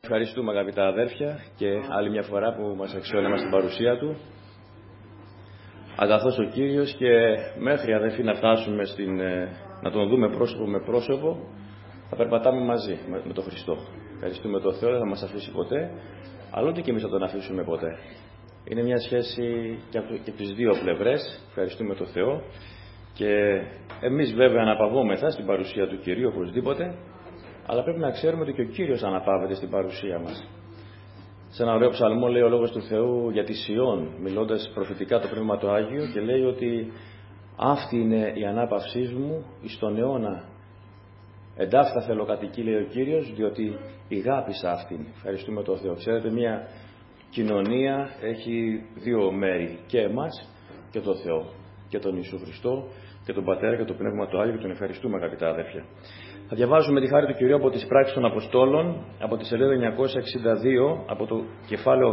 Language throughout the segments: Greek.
Ευχαριστούμε αγαπητά αδέρφια και άλλη μια φορά που μας αξιώνει στην παρουσία Του. Αγαθός ο Κύριος και μέχρι αδερφοί να φτάσουμε να Τον δούμε πρόσωπο με πρόσωπο, θα περπατάμε μαζί με τον Χριστό. Ευχαριστούμε τον Θεό, δεν θα μας αφήσει ποτέ, αλλά ούτε και εμείς θα Τον αφήσουμε ποτέ. Είναι μια σχέση και από τις δύο πλευρές. Ευχαριστούμε τον Θεό και εμείς βέβαια αναπαυόμεθα στην παρουσία του Κυρίου οπωσδήποτε, αλλά πρέπει να ξέρουμε ότι και ο Κύριος αναπαύεται στην παρουσία μας. Σε ένα ωραίο ψαλμό λέει ο Λόγος του Θεού για τη Σιών, μιλώντας προφητικά το Πνεύμα το Άγιο, και λέει ότι αυτή είναι η ανάπαυσή μου εις τον αιώνα. Εντάφθα θέλω κατοικεί, λέει ο Κύριος, διότι ηγάπησα αυτήν. Ευχαριστούμε τον Θεό. Ξέρετε, μια κοινωνία έχει δύο μέρη, και εμάς και τον Θεό, και τον Ιησού Χριστό και τον Πατέρα και το Πνεύμα το Άγιο, και τον ευχαριστούμε αγαπητά αδέρφια. Θα διαβάζουμε τη χάρη του Κυρίου από τις Πράξεις των Αποστόλων, από τη σελίδα 962, από το κεφάλαιο Γ.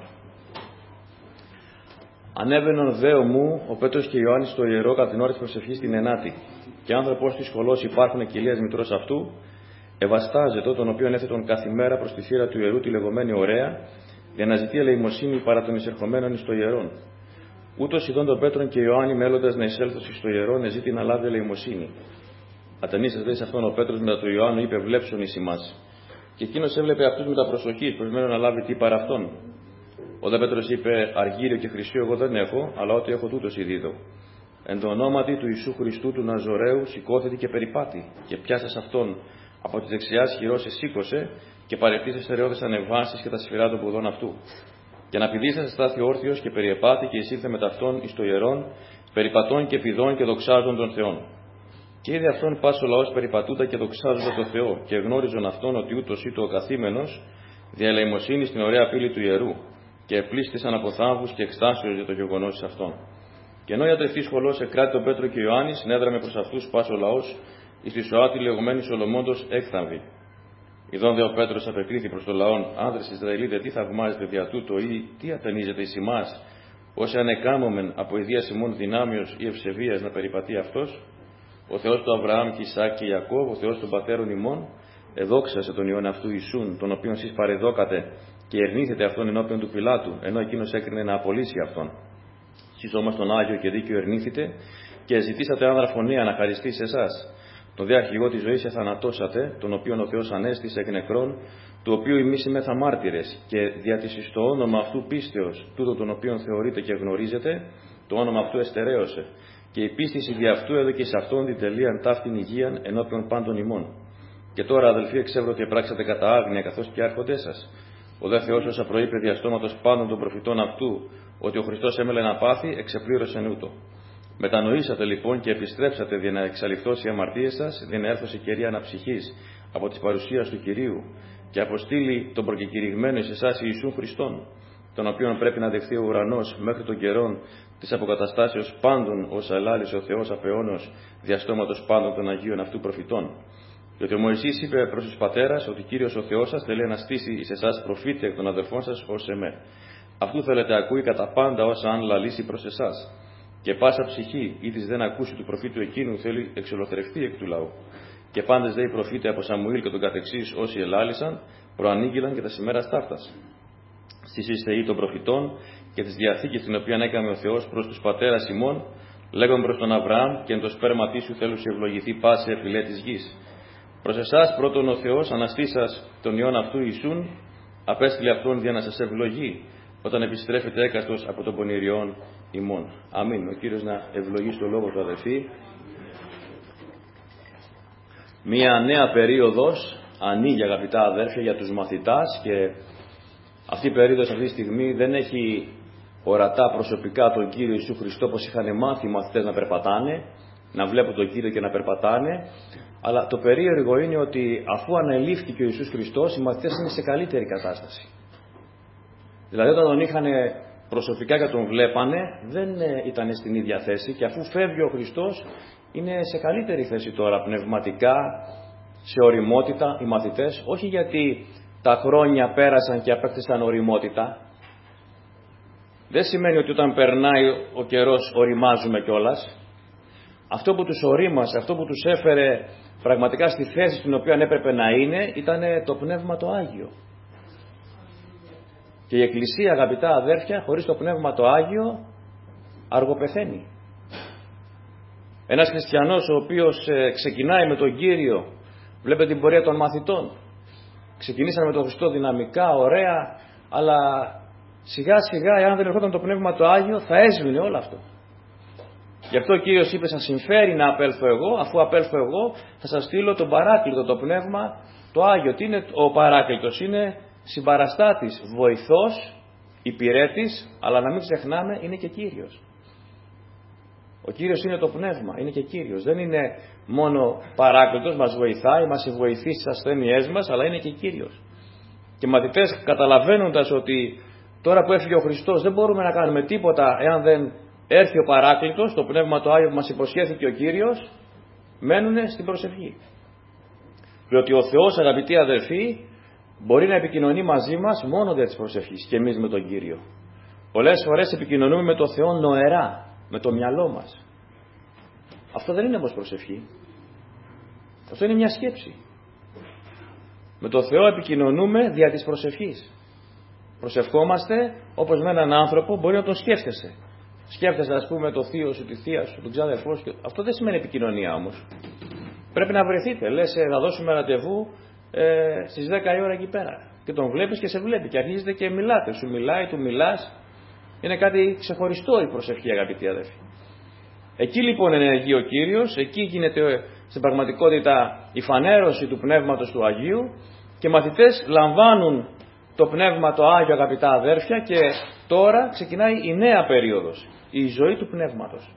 Ανέβαινον δέο μου ο Πέτρος και Ιωάννης στο ιερό κατά την ώρα της προσευχής την ενάτη, και άνθρωπος της σχολός υπάρχουν κοιλίας μητρός αυτού, ευαστάζετο, τον οποίον έθετον καθημέρα προς τη θύρα του ιερού τη λεγόμενη ωραία, για να ζητεί ελεημοσύνη παρά των εισερχομένων εις το ιερόν. Ούτως ειδών τον Πέτρον και Ιωάννη μέλλοντας να εισέλθουν στο ιερόν, εζήτη να λάβει ελεημοσύνη. Ατενίσας δε σε αυτόν ο Πέτρος μετά του Ιωάννου είπε: Βλέψον εις ημάς. Και εκείνος έβλεπε αυτούς με τα προσοχής, προκειμένου να λάβει τι παρά αυτόν. Ο δε Πέτρος είπε: Αργύριο και χρυσίο εγώ δεν έχω, αλλά ό,τι έχω τούτος ειδίδω. Εν το ονόματι του Ιησού Χριστού του Ναζωραίου σηκώθητη και περιπάτη, και πιάσας αυτόν από τη δεξιά χειρός εσήκωσε, και παρεπτήσεις στερεώδες ανεβάσεις και τα σφυρά των ποδών αυτού. Και να πηδήσας στάθη όρθιος και περιεπάτη, και εισήλθε με ταυτόν εις το ιερόν, περιπατών και πηδών και δοξάζων των Θεών. Και είδε αυτόν πάσο λαός περιπατούτα και δοξάζοντα το Θεό, και γνώριζον αυτόν ότι ούτως ήτο ο καθήμενος, δια ελεημοσύνη στην ωραία πύλη του ιερού, και επλήστησαν από θαύους και εκστάσεως για το γεγονός αυτόν. Και ενώ ιατρευτή σχολός εκράτη τον Πέτρο και Ιωάννη, συνέδραμε προς αυτούς πάσο λαός, εις τη Σοάτη λεγομένη Σολομόντος έκθαμβη. Ιδών δε ο Πέτρος απεκρίθη προς το λαόν: Άνδρες Ισραηλίτε, τι θαυμάζετε δια τούτο, ή τι ατενίζετε εις ημάς, όσοι ανεκάμωμεν από ιδίας ημών δυνάμεως ή ευσεβίας να περιπατεί αυτός? Ο Θεός του Αβραάμ και Ισαάκ και Ιακώβ, ο Θεός των πατέρων ημών, εδόξασε τον Υιόν αυτού Ιησούν, τον οποίον εσείς παρεδόκατε, και ερνήθετε αυτόν ενώπιον του Πιλάτου, ενώ εκείνος έκρινε να απολύσει αυτόν. Εσείς όμως τον Άγιο και δίκαιο ερνήθητε, και ζητήσατε άνδρα φωνία να χαριστεί σε εσάς. Τον δε αρχηγό της ζωής εθανατώσατε, τον οποίον ο Θεός ανέστησε εκ νεκρών, του οποίου εμείς είμεθα μάρτυρες, και δια της εις το όνομα αυτού πίστεως, τούτο τον οποίον θεωρείτε και γνωρίζετε, το όνομα αυτού εστερέωσε. Και η πίστηση δι' αυτού έδωκε σε αυτόν την τελείαν ταύτην υγείαν ενώπιον πάντων ημών. Και τώρα, αδελφοί, εξεύρω ότι επράξατε κατά άγνοια καθώς και άρχοντές σας. Ο δε Θεός όσα προείπε διαστόματος πάντων των προφητών αυτού, ότι ο Χριστός έμελε να πάθει, εξεπλήρωσεν ούτω. Μετανοήσατε λοιπόν και επιστρέψατε δια να εξαλειφθώσει οι αμαρτίες σας, δια να έρθω σε καιρία αναψυχής από της παρουσίας του Κυρίου, και αποστείλει τον προκεκηρυγμένο εις εσάς Ιησούν Χριστόν, τον οποίον πρέπει να δεχθεί ο ουρανός μέχρι των καιρών της αποκαταστάσεως πάντων, όσα ελάλησε ο Θεός απ' αιώνος διαστόματος πάντων των Αγίων αυτού προφητών. Διότι ο Μωυσής είπε προς τους πατέρας ότι Κύριος ο Θεός σας θέλει να στήσει εις εσάς προφήτη εκ των αδελφών σας ως εμέ. Αυτού θέλετε ακούει κατά πάντα όσα αν λαλήσει προς εσάς. Και πάσα ψυχή ή της δεν ακούσει του προφήτου εκείνου θέλει εξολοθρευτεί εκ του λαού. Και πάντες δε οι προφήτε από Σαμουήλ και τον καθεξής όσοι ελάλησαν, προανήγγυλαν και τα σημέρα στάρτας. Στις εις των προφητών και της διαθήκης την οποία έκαμε ο Θεός προς τους πατέρας ημών, λέγον προς τον Αβραάμ: και εν το σπέρματί σου θέλουν σε ευλογηθεί πάση εφηλέ της γης. Προς εσάς πρώτον ο Θεός αναστήσας τον Υιόν αυτού Ιησούν, απέστειλε αυτόν για να σας ευλογεί, όταν επιστρέφετε έκαστος από τον πονηριών ημών. Αμήν. Ο Κύριος να ευλογεί στο λόγο του, αδελφοί. Μία νέα περίοδος ανοίγει, αγαπητά αδέρφια, για τους μαθητάς, και αυτή η περίοδος αυτή τη στιγμή δεν έχει ορατά προσωπικά τον Κύριο Ιησού Χριστό, όπως είχαν μάθει οι μαθητές να περπατάνε, να βλέπουν τον Κύριο και να περπατάνε, αλλά το περίεργο είναι ότι αφού ανελήφθηκε ο Ιησούς Χριστός, οι μαθητές είναι σε καλύτερη κατάσταση. Δηλαδή όταν τον είχαν προσωπικά και τον βλέπανε, δεν ήταν στην ίδια θέση, και αφού φεύγει ο Χριστός, είναι σε καλύτερη θέση τώρα πνευματικά, σε ωριμότητα οι μαθητές, όχι γιατί τα χρόνια πέρασαν και απέκτησαν ωριμότητα. Δεν σημαίνει ότι όταν περνάει ο καιρός ωριμάζουμε κιόλας. Αυτό που τους ωρίμασε, αυτό που τους έφερε πραγματικά στη θέση στην οποία έπρεπε να είναι, ήταν το Πνεύμα το Άγιο. Και η Εκκλησία, αγαπητά αδέρφια, χωρίς το Πνεύμα το Άγιο, αργοπεθαίνει. Ένας χριστιανός ο οποίος ξεκινάει με τον Κύριο, βλέπετε την πορεία των μαθητών, ξεκινήσαν με τον Χριστό δυναμικά, ωραία, αλλά σιγά σιγά, εάν δεν ερχόταν το Πνεύμα το Άγιο, θα έσβηνε όλο αυτό. Γι' αυτό ο Κύριος είπε: σας συμφέρει να απέλθω εγώ, αφού απέλθω εγώ θα σας στείλω τον Παράκλητο, το Πνεύμα το Άγιο. Τι είναι ο Παράκλητος? Είναι συμπαραστάτης, βοηθός, υπηρέτης, αλλά να μην ξεχνάμε, είναι και Κύριος. Ο Κύριος είναι το Πνεύμα, είναι και Κύριος. Δεν είναι μόνο Παράκλητος, μας βοηθάει, μας βοηθεί στις ασθένειές μας, αλλά είναι και Κύριος. Και μαθητές, καταλαβαίνοντας ότι τώρα που έφυγε ο Χριστός δεν μπορούμε να κάνουμε τίποτα εάν δεν έρθει ο Παράκλητος, το Πνεύμα το Άγιο που μας υποσχέθηκε ο Κύριος, μένουν στην προσευχή. Διότι ο Θεός, αγαπητοί αδελφοί, μπορεί να επικοινωνεί μαζί μας μόνο δια της προσευχής και εμείς με τον Κύριο. Πολλές φορές επικοινωνούμε με τον Θεό νοερά, με το μυαλό μας. Αυτό δεν είναι όμως προσευχή. Αυτό είναι μια σκέψη. Με τον Θεό επικοινωνούμε δια της προσευχής. Προσευχόμαστε όπως με έναν άνθρωπο μπορεί να τον σκέφτεσαι. Σκέφτεσαι, ας πούμε, το θείο σου, τη θεία σου, τον ξάδερφό σου. Αυτό δεν σημαίνει επικοινωνία όμως. Πρέπει να βρεθείτε. Λες, θα δώσουμε ραντεβού στις 10 η ώρα εκεί πέρα. Και τον βλέπεις και σε βλέπει. Και αρχίζετε και μιλάτε. Σου μιλάει, του μιλάς. Είναι κάτι ξεχωριστό η προσευχή, αγαπητοί αδελφοί. Εκεί λοιπόν ενεργεί ο Κύριος. Εκεί γίνεται στην πραγματικότητα η φανέρωση του Πνεύματος του Αγίου. Και οι μαθητές λαμβάνουν το Πνεύμα το Άγιο, αγαπητά αδέρφια, και τώρα ξεκινάει η νέα περίοδος, η ζωή του Πνεύματος.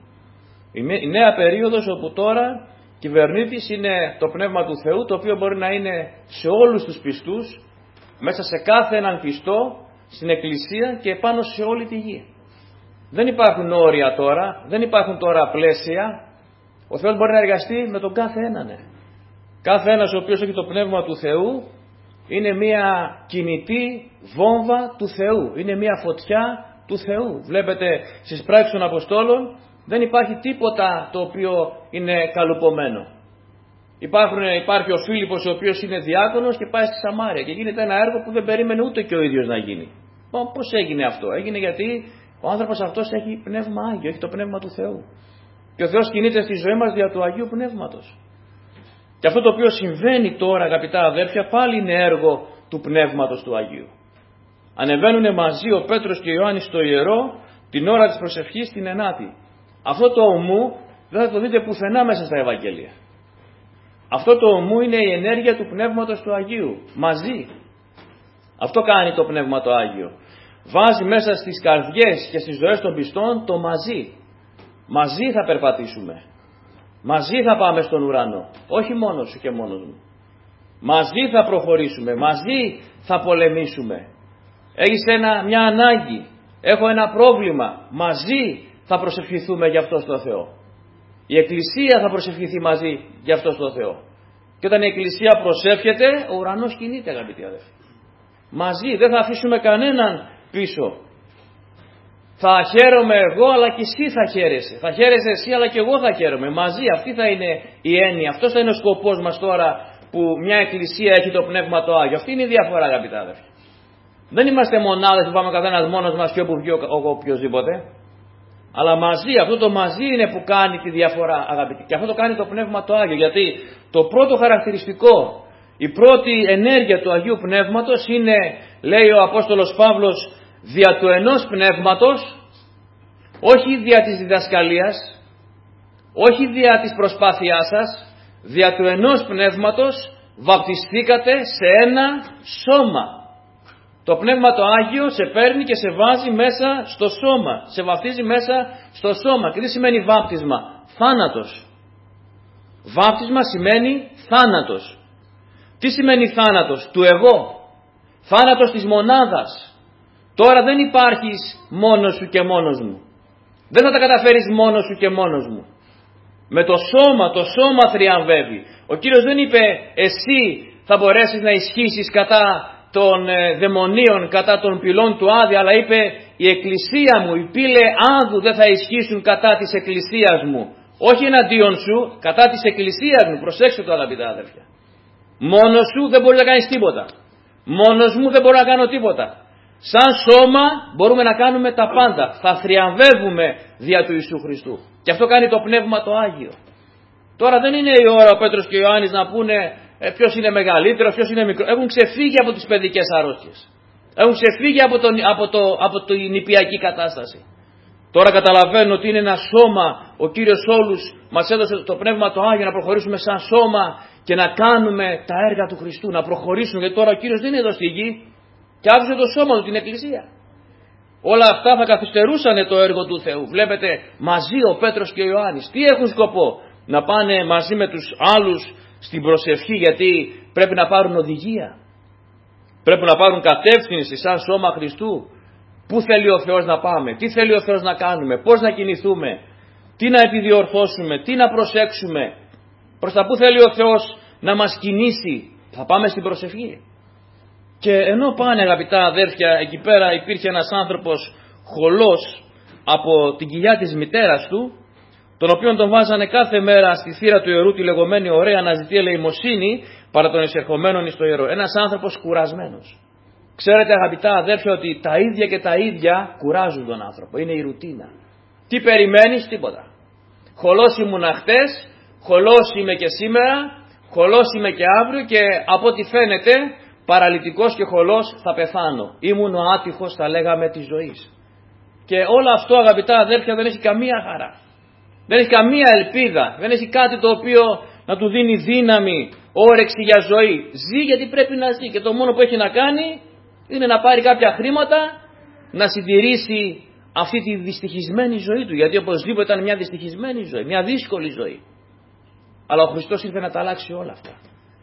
Η νέα περίοδος όπου τώρα κυβερνήτης είναι το Πνεύμα του Θεού, το οποίο μπορεί να είναι σε όλους τους πιστούς, μέσα σε κάθε έναν πιστό, στην Εκκλησία και πάνω σε όλη τη γη. Δεν υπάρχουν όρια τώρα, δεν υπάρχουν τώρα πλαίσια. Ο Θεός μπορεί να εργαστεί με τον κάθε έναν. Κάθε ένας ο οποίος έχει το Πνεύμα του Θεού είναι μια κινητή βόμβα του Θεού. Είναι μια φωτιά του Θεού. Βλέπετε στις πράξεις των Αποστόλων δεν υπάρχει τίποτα το οποίο είναι καλουπωμένο. Υπάρχει ο Φίλιππος ο οποίος είναι διάκονος και πάει στη Σαμάρια και γίνεται ένα έργο που δεν περίμενε ούτε και ο ίδιος να γίνει. Πώς έγινε αυτό? Έγινε γιατί ο άνθρωπος αυτός έχει Πνεύμα Άγιο, έχει το Πνεύμα του Θεού. Και ο Θεός κινείται στη ζωή μας δια του Αγίου Πνεύματος. Και αυτό το οποίο συμβαίνει τώρα, αγαπητά αδέρφια, πάλι είναι έργο του Πνεύματος του Αγίου. Ανεβαίνουν μαζί ο Πέτρος και ο Ιωάννης στο ιερό την ώρα της προσευχής την 9η. Αυτό το ομού δεν θα το δείτε πουθενά μέσα στα Ευαγγέλια. Αυτό το ομού είναι η ενέργεια του Πνεύματος του Αγίου. Μαζί. Αυτό κάνει το Πνεύμα το Άγιο. Βάζει μέσα στις καρδιές και στις ζωές των πιστών το μαζί. Μαζί θα περπατήσουμε. Μαζί θα πάμε στον ουρανό. Όχι μόνος σου και μόνος μου. Μαζί θα προχωρήσουμε. Μαζί θα πολεμήσουμε. Έχεις μια ανάγκη. Έχω ένα πρόβλημα. Μαζί θα προσευχηθούμε για αυτό στο Θεό. Η Εκκλησία θα προσευχηθεί μαζί για αυτό στο Θεό. Και όταν η Εκκλησία προσεύχεται, ο ουρανός κινείται, αγαπητοί αδελφοί. Μαζί, δεν θα αφήσουμε κανέναν πίσω. Θα χαίρομαι εγώ, αλλά και εσύ θα χαίρεσαι. Θα χαίρεσαι εσύ, αλλά και εγώ θα χαίρομαι. Μαζί, αυτή θα είναι η έννοια. Αυτός θα είναι ο σκοπός μας τώρα που μια Εκκλησία έχει το Πνεύμα το Άγιο. Αυτή είναι η διαφορά, αγαπητοί αδελφοί. Δεν είμαστε μονάδες που πάμε καθένας μόνος μας και όπου βγει ο οποιοσδήποτε. Αλλά μαζί, αυτό το μαζί είναι που κάνει τη διαφορά, αγαπητοί. Και αυτό το κάνει το Πνεύμα το Άγιο. Γιατί το πρώτο χαρακτηριστικό, η πρώτη ενέργεια του Αγίου Πνεύματος είναι, λέει ο Απόστολος Παύλος, δια του ενός πνεύματος, όχι δια της διδασκαλίας, όχι δια της προσπάθειάς σας, δια του ενός πνεύματος βαπτιστήκατε σε ένα σώμα. Το Πνεύμα το Άγιο σε παίρνει και σε βάζει μέσα στο σώμα, σε βαπτίζει μέσα στο σώμα. Και τι σημαίνει βάπτισμα? Θάνατος. Βάπτισμα σημαίνει θάνατος. Τι σημαίνει θάνατος? Του εγώ. Θάνατος της μονάδας. Τώρα δεν υπάρχεις μόνος σου και μόνος μου. Δεν θα τα καταφέρεις μόνος σου και μόνος μου. Με το σώμα θριαμβεύει. Ο Κύριος δεν είπε εσύ θα μπορέσεις να ισχύσεις κατά των δαιμονίων, κατά των πυλών του Άδη, αλλά είπε η Εκκλησία μου, οι πύλε Άδου δεν θα ισχύσουν κατά της Εκκλησίας μου. Όχι εναντίον σου, κατά της Εκκλησίας μου. Προσέξτε το, αγαπητά αδέρφια. Μόνος σου δεν μπορεί να κάνεις τίποτα. Μόνος μου δεν μπορώ να κάνω τίποτα. Σαν σώμα μπορούμε να κάνουμε τα πάντα. Θα θριαμβεύουμε δια του Ιησού Χριστού. Και αυτό κάνει το Πνεύμα το Άγιο. Τώρα δεν είναι η ώρα ο Πέτρος και ο Ιωάννης να πούνε ποιος είναι μεγαλύτερος, ποιος είναι μικρό. Έχουν ξεφύγει από τις παιδικές αρρώστιες. Έχουν ξεφύγει από την νηπιακή κατάσταση. Τώρα καταλαβαίνουν ότι είναι ένα σώμα. Ο Κύριος όλους μας έδωσε το Πνεύμα το Άγιο να προχωρήσουμε σαν σώμα και να κάνουμε τα έργα του Χριστού. Να προχωρήσουμε, γιατί τώρα ο Κύριος δεν είναι εδώ στη γη και άφησε το σώμα του, την Εκκλησία. Όλα αυτά θα καθυστερούσαν το έργο του Θεού. Βλέπετε μαζί ο Πέτρος και ο Ιωάννης τι έχουν σκοπό? Να πάνε μαζί με τους άλλους στην προσευχή, γιατί πρέπει να πάρουν οδηγία. Πρέπει να πάρουν κατεύθυνση σαν σώμα Χριστού. Πού θέλει ο Θεός να πάμε, τι θέλει ο Θεός να κάνουμε, πώς να κινηθούμε, τι να επιδιορθώσουμε, τι να προσέξουμε, προς τα πού θέλει ο Θεός να μας κινήσει. Θα πάμε στην προσευχή. Και ενώ πάνε, αγαπητά αδέρφια, εκεί πέρα υπήρχε ένας άνθρωπος χολός από την κοιλιά της μητέρας του, τον οποίον τον βάζανε κάθε μέρα στη θύρα του ιερού τη λεγόμενη ωραία να ζητεί ελεημοσύνη παρά των εισερχομένων εις το ιερό. Ένας άνθρωπος κουρασμένος. Ξέρετε, αγαπητά αδέρφια, ότι τα ίδια και τα ίδια κουράζουν τον άνθρωπο. Είναι η ρουτίνα. Τι περιμένεις? Τίποτα. Χολός ήμουνα χτες, χολός είμαι και σήμερα, χολός είμαι και αύριο και από ό,τι φαίνεται παραλυτικός και χολός θα πεθάνω. Ήμουν ο άτυχος, θα λέγαμε, της ζωής. Και όλο αυτό, αγαπητά αδέρφια, δεν έχει καμία χαρά. Δεν έχει καμία ελπίδα. Δεν έχει κάτι το οποίο να του δίνει δύναμη, όρεξη για ζωή. Ζει γιατί πρέπει να ζει και το μόνο που έχει να κάνει είναι να πάρει κάποια χρήματα, να συντηρήσει αυτή τη δυστυχισμένη ζωή του. Γιατί οπωσδήποτε ήταν μια δυστυχισμένη ζωή, μια δύσκολη ζωή. Αλλά ο Χριστός ήρθε να τα αλλάξει όλα αυτά.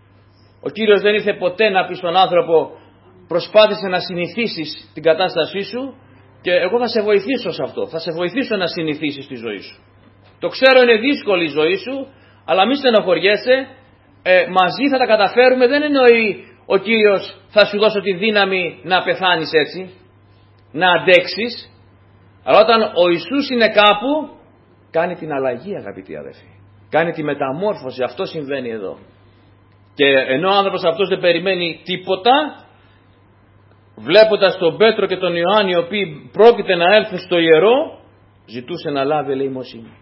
Ο Κύριος δεν ήρθε ποτέ να πει στον άνθρωπο προσπάθησε να συνηθίσεις την κατάστασή σου και εγώ θα σε βοηθήσω σε αυτό. Θα σε βοηθήσω να συνηθίσεις τη ζωή σου. Το ξέρω, είναι δύσκολη η ζωή σου, αλλά μη στενοχωριέσαι, μαζί θα τα καταφέρουμε. Δεν εννοεί ο Κύριος θα σου δώσω τη δύναμη να πεθάνεις έτσι, να αντέξεις. Αλλά όταν ο Ιησούς είναι κάπου, κάνει την αλλαγή, αγαπητοί αδελφοί. Κάνει τη μεταμόρφωση, αυτό συμβαίνει εδώ. Και ενώ ο άνθρωπος αυτός δεν περιμένει τίποτα, βλέποντας τον Πέτρο και τον Ιωάννη, οι οποίοι πρόκειται να έλθουν στο ιερό, ζητούσε να λάβει ελεημοσύνη.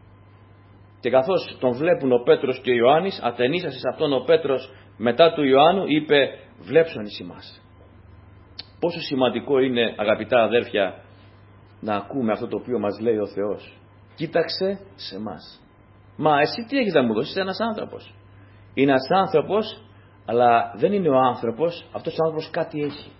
Και καθώς τον βλέπουν ο Πέτρος και ο Ιωάννης, ατενίσασε σε αυτόν ο Πέτρος μετά του Ιωάννου, είπε βλέψον εις ημάς. Πόσο σημαντικό είναι, αγαπητά αδέρφια, να ακούμε αυτό το οποίο μας λέει ο Θεός. Κοίταξε σε μας. Μα εσύ τι έχεις να μου δώσεις? Ένας άνθρωπος. Είναι ένας άνθρωπος, αλλά δεν είναι ο άνθρωπος, αυτός ο άνθρωπος κάτι έχει.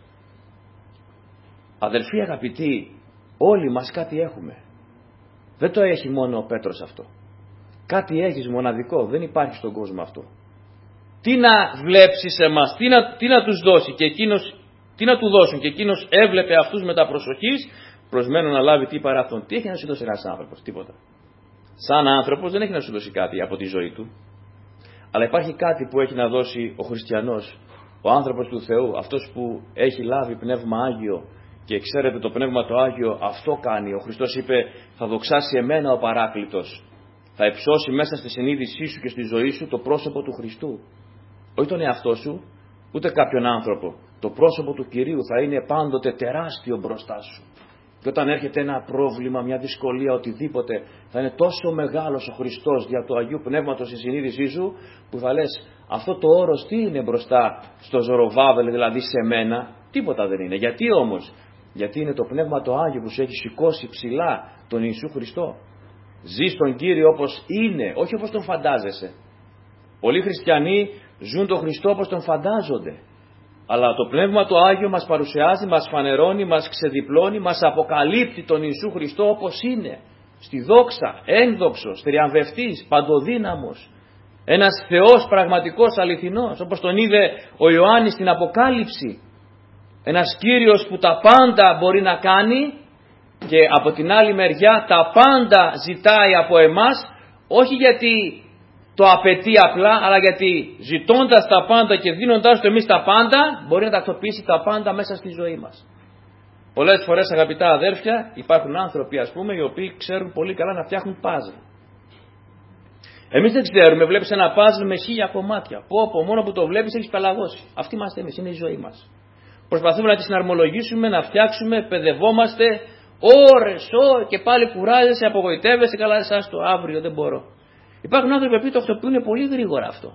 Αδελφοί αγαπητοί, όλοι μας κάτι έχουμε. Δεν το έχει μόνο ο Πέτρος αυτό. Κάτι έχεις μοναδικό, δεν υπάρχει στον κόσμο αυτό. Τι να βλέψει σε εμάς, τι να τους δώσει και εκείνος, τι να του δώσουν και εκείνος έβλεπε αυτούς με τα προσοχής, προσμένω να λάβει τι παρά αυτόν. Τι έχει να σου δώσει ένας άνθρωπος? Τίποτα. Σαν άνθρωπος δεν έχει να σου δώσει κάτι από τη ζωή του. Αλλά υπάρχει κάτι που έχει να δώσει ο χριστιανός, ο άνθρωπος του Θεού, αυτός που έχει λάβει Πνεύμα Άγιο. Και ξέρετε, το Πνεύμα το Άγιο αυτό κάνει. Ο Χριστός είπε θα δοξάσει εμένα ο Παράκλητος. Θα υψώσει μέσα στη συνείδησή σου και στη ζωή σου το πρόσωπο του Χριστού. Όχι τον εαυτό σου, ούτε κάποιον άνθρωπο. Το πρόσωπο του Κυρίου θα είναι πάντοτε τεράστιο μπροστά σου. Και όταν έρχεται ένα πρόβλημα, μια δυσκολία, οτιδήποτε, θα είναι τόσο μεγάλος ο Χριστός δια του Αγίου Πνεύματος στη συνείδησή σου, που θα λες αυτό το όρος τι είναι μπροστά στο Ζωροβάβελ, δηλαδή σε μένα? Τίποτα δεν είναι. Γιατί όμως? Γιατί είναι το Πνεύμα το Άγιο που σου έχει σηκώσει ψηλά τον Ιησού Χριστό. Ζεις τον Κύριο όπως είναι, όχι όπως τον φαντάζεσαι. Πολλοί χριστιανοί ζουν τον Χριστό όπως τον φαντάζονται. Αλλά το Πνεύμα το Άγιο μας παρουσιάζει, μας φανερώνει, μας ξεδιπλώνει, μας αποκαλύπτει τον Ιησού Χριστό όπως είναι. Στη δόξα, ένδοξος, τριαμβευτής, παντοδύναμος. Ένας Θεός πραγματικός, αληθινός, όπως τον είδε ο Ιωάννης στην Αποκάλυψη. Ένας Κύριος που τα πάντα μπορεί να κάνει και από την άλλη μεριά τα πάντα ζητάει από εμάς, όχι γιατί το απαιτεί απλά, αλλά γιατί ζητώντας τα πάντα και δίνοντάς του εμείς τα πάντα, μπορεί να τακτοποιήσει τα πάντα μέσα στη ζωή μας. Πολλές φορές, αγαπητά αδέρφια, υπάρχουν άνθρωποι, ας πούμε, οι οποίοι ξέρουν πολύ καλά να φτιάχνουν πάζλ. Εμείς δεν ξέρουμε, βλέπεις ένα πάζλ με 1000 κομμάτια. Μόνο που το βλέπεις έχεις πελαγώσει. Αυτή είμαστε εμείς, είναι η ζωή μας. Προσπαθούμε να τη συναρμολογήσουμε, να φτιάξουμε, παιδευόμαστε ώρες και πάλι κουράζεσαι, απογοητεύεσαι, καλά εσάς το αύριο δεν μπορώ. Υπάρχουν άνθρωποι που το αυτοποιούν πολύ γρήγορα αυτό.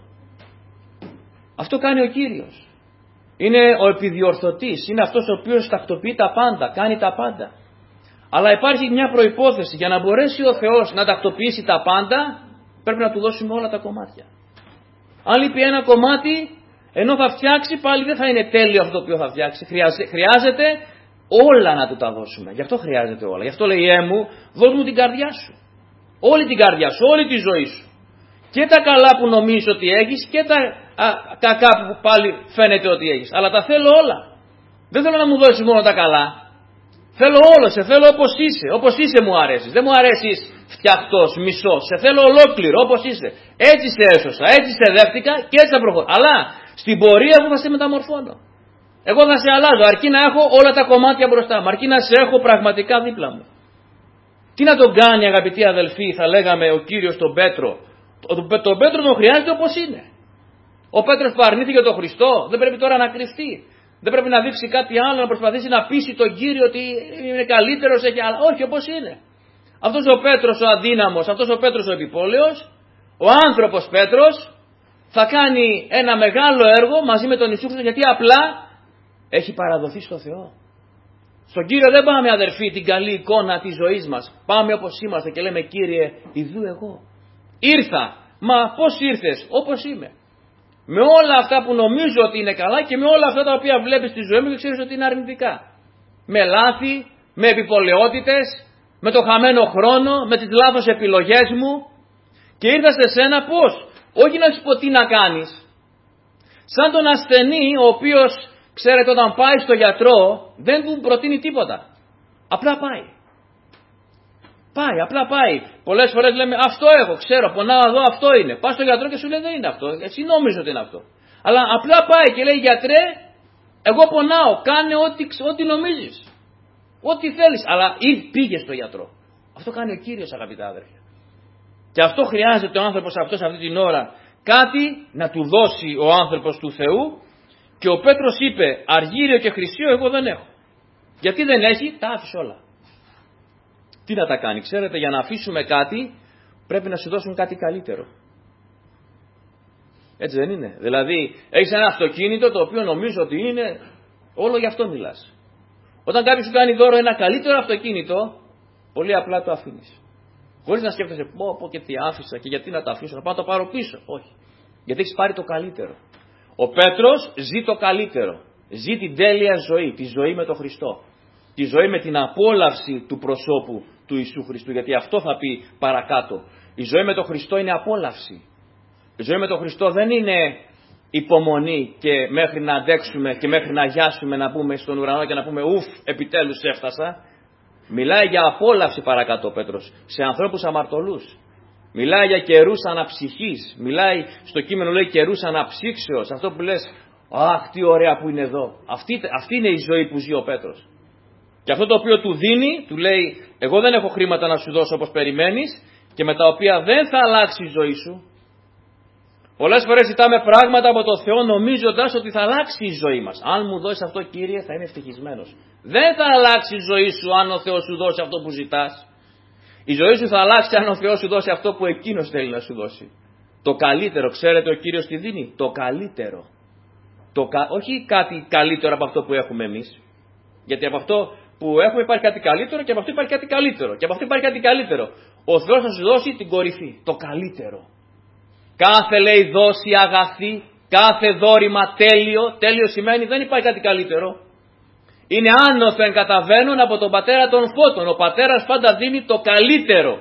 Αυτό κάνει ο Κύριος. Είναι ο επιδιορθωτής, είναι αυτός ο οποίος τακτοποιεί τα πάντα, κάνει τα πάντα. Αλλά υπάρχει μια προϋπόθεση, για να μπορέσει ο Θεός να τακτοποιήσει τα πάντα, πρέπει να του δώσουμε όλα τα κομμάτια. Αν λείπει ένα κομμάτι, ενώ θα φτιάξει, πάλι δεν θα είναι τέλειο αυτό το οποίο θα φτιάξει. Χρειάζεται όλα να του τα δώσουμε. Γι' αυτό χρειάζεται όλα. Γι' αυτό λέει μου, δώσ' μου την καρδιά σου. Όλη την καρδιά σου, όλη τη ζωή σου. Και τα καλά που νομίζεις ότι έχεις και τα κακά που πάλι φαίνεται ότι έχεις. Αλλά τα θέλω όλα. Δεν θέλω να μου δώσεις μόνο τα καλά. Θέλω όλο, σε θέλω όπως είσαι. Όπως είσαι μου αρέσεις. Δεν μου αρέσεις φτιαχτός, μισός. Σε θέλω ολόκληρο όπως είσαι. Έτσι σε έσωσα, έτσι σε δέχτηκα και έτσι θα προχωρήσω. Αλλά στην πορεία που θα σε μεταμορφώνω. Εγώ θα σε αλλάζω, αρκεί να έχω όλα τα κομμάτια μπροστά μου, αρκεί να σε έχω πραγματικά δίπλα μου. Τι να τον κάνει, αγαπητοί αδελφοί, θα λέγαμε ο Κύριος τον Πέτρο. Τον Πέτρο τον χρειάζεται όπως είναι. Ο Πέτρος που αρνήθηκε τον Χριστό δεν πρέπει τώρα να κρυφτεί. Δεν πρέπει να δείξει κάτι άλλο, να προσπαθήσει να πείσει τον Κύριο ότι είναι καλύτερος, έχει άλλα. Όχι, όπως είναι. Αυτός ο Πέτρος ο αδύναμος, αυτός ο Πέτρος ο επιπόλαιος, ο άνθρωπος Πέτρος, θα κάνει ένα μεγάλο έργο μαζί με τον Ιησού Χριστό, γιατί απλά έχει παραδοθεί στο Θεό. Στον Κύριο δεν πάμε, αδερφοί, την καλή εικόνα της ζωής μας. Πάμε όπως είμαστε και λέμε, Κύριε, ιδού εγώ. Ήρθα. Μα πώς ήρθες? Όπως είμαι. Με όλα αυτά που νομίζω ότι είναι καλά και με όλα αυτά τα οποία βλέπεις στη ζωή μου και ξέρεις ότι είναι αρνητικά. Με λάθη, με επιπολαιότητες, με το χαμένο χρόνο, με τις λάθος επιλογές μου. Και ήρθα σε σένα πώς? Όχι να σου πω τι να κάνεις. Σαν τον ασθενή ο οποίος, ξέρετε, όταν πάει στο γιατρό δεν του προτείνει τίποτα. Απλά πάει. Απλά πάει. Πολλές φορές λέμε αυτό έχω, ξέρω, πονάω εδώ, αυτό είναι. Πας στο γιατρό και σου λέει δεν είναι αυτό. Εσύ νόμιζες ότι είναι αυτό. Αλλά απλά πάει και λέει, γιατρέ, εγώ πονάω, κάνε ό,τι νομίζεις. Ό,τι θέλεις. Αλλά πήγε στο γιατρό. Αυτό κάνει ο Κύριος, αγαπητά αδέρφια. Και αυτό χρειάζεται ο άνθρωπος αυτός αυτή την ώρα. Κάτι να του δώσει ο άνθρωπος του Θεού. Και ο Πέτρος είπε, αργύριο και χρυσίο εγώ δεν έχω. Γιατί δεν έχει? Τα άφησε όλα. Τι να τα κάνει? Ξέρετε, για να αφήσουμε κάτι πρέπει να σου δώσουν κάτι καλύτερο. Έτσι δεν είναι? Δηλαδή έχεις ένα αυτοκίνητο το οποίο νομίζω ότι είναι, όλο γι' αυτό μιλάς. Όταν κάποιος σου κάνει δώρο ένα καλύτερο αυτοκίνητο, πολύ απλά το αφήνεις. Χωρίς να σκέφτεσαι πω και τι άφησα και γιατί να το αφήσω, να πάω να το πάρω πίσω. Όχι. Γιατί έχεις πάρει το καλύτερο. Ο Πέτρος ζει το καλύτερο. Ζει την τέλεια ζωή, τη ζωή με τον Χριστό. Τη ζωή με την απόλαυση του προσώπου του Ιησού Χριστού. Γιατί αυτό θα πει παρακάτω. Η ζωή με τον Χριστό είναι απόλαυση. Η ζωή με τον Χριστό δεν είναι υπομονή και μέχρι να αντέξουμε και μέχρι να γιάσουμε να πούμε στον ουρανό και να πούμε ουφ, επιτέλους έφτασα. Μιλάει για απόλαυση παρακάτω ο Πέτρος σε ανθρώπους αμαρτωλούς. Μιλάει για καιρούς αναψυχής. Μιλάει στο κείμενο, λέει καιρούς αναψύξεως. Αυτό που λες, αχ τι ωραία που είναι εδώ. Αυτή είναι η ζωή που ζει ο Πέτρος. Και αυτό το οποίο του δίνει, του λέει, εγώ δεν έχω χρήματα να σου δώσω όπως περιμένεις και με τα οποία δεν θα αλλάξει η ζωή σου. Πολλές φορές ζητάμε πράγματα από τον Θεό νομίζοντας ότι θα αλλάξει η ζωή μας. Αν μου δώσεις αυτό, Κύριε, θα είμαι ευτυχισμένος. Δεν θα αλλάξει η ζωή σου αν ο Θεός σου δώσει αυτό που ζητάς. Η ζωή σου θα αλλάξει αν ο Θεός σου δώσει αυτό που εκείνος θέλει να σου δώσει. Το καλύτερο, ξέρετε ο Κύριος τι δίνει? Το καλύτερο. Όχι κάτι καλύτερο από αυτό που έχουμε εμείς. Γιατί από αυτό που έχουμε υπάρχει κάτι καλύτερο και από αυτό υπάρχει κάτι καλύτερο. Και από αυτό υπάρχει κάτι καλύτερο. Ο Θεός θα σου δώσει την κορυφή. Το καλύτερο. Κάθε λέει δόση αγαθή, κάθε δώρημα τέλειο. Τέλειο σημαίνει δεν υπάρχει κάτι καλύτερο. Είναι άνωθεν καταβαίνουν από τον πατέρα των φώτων. Ο πατέρας πάντα δίνει το καλύτερο.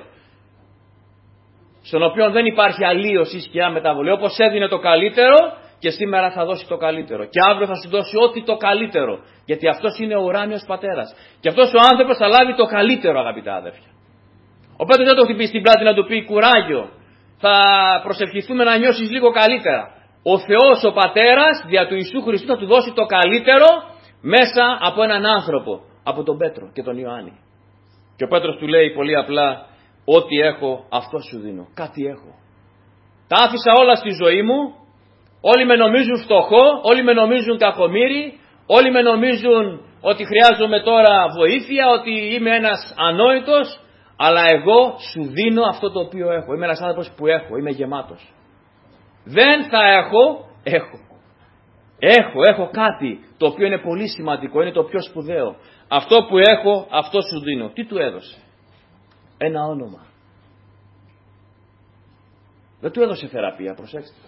Στον οποίο δεν υπάρχει αλλίωση, σκιά, μεταβολή. Όπως έδινε το καλύτερο και σήμερα θα δώσει το καλύτερο. Και αύριο θα σου δώσει ό,τι το καλύτερο. Γιατί αυτός είναι ο ουράνιος πατέρας. Και αυτός ο άνθρωπος θα λάβει το καλύτερο, αγαπητά αδέρφια. Ο Πέτρος δεν το χτυπήσει στην πλάτη να του πει κουράγιο. Θα προσευχηθούμε να νιώσεις λίγο καλύτερα. Ο Θεός ο πατέρας δια του Ιησού Χριστού θα του δώσει το καλύτερο μέσα από έναν άνθρωπο. Από τον Πέτρο και τον Ιωάννη. Και ο Πέτρος του λέει πολύ απλά, ό,τι έχω αυτό σου δίνω. Κάτι έχω. Τα άφησα όλα στη ζωή μου. Όλοι με νομίζουν φτωχό, όλοι με νομίζουν κακομοίρη, Όλοι με νομίζουν ότι χρειάζομαι τώρα βοήθεια, ότι είμαι ένας ανόητος, αλλά εγώ σου δίνω αυτό το οποίο έχω. Είμαι ένας άνθρωπος που έχω, είμαι γεμάτος. Δεν θα έχω κάτι το οποίο είναι πολύ σημαντικό, είναι το πιο σπουδαίο. Αυτό που έχω, αυτό σου δίνω. Τι του έδωσε? Ένα όνομα. Δεν του έδωσε θεραπεία, προσέξτε.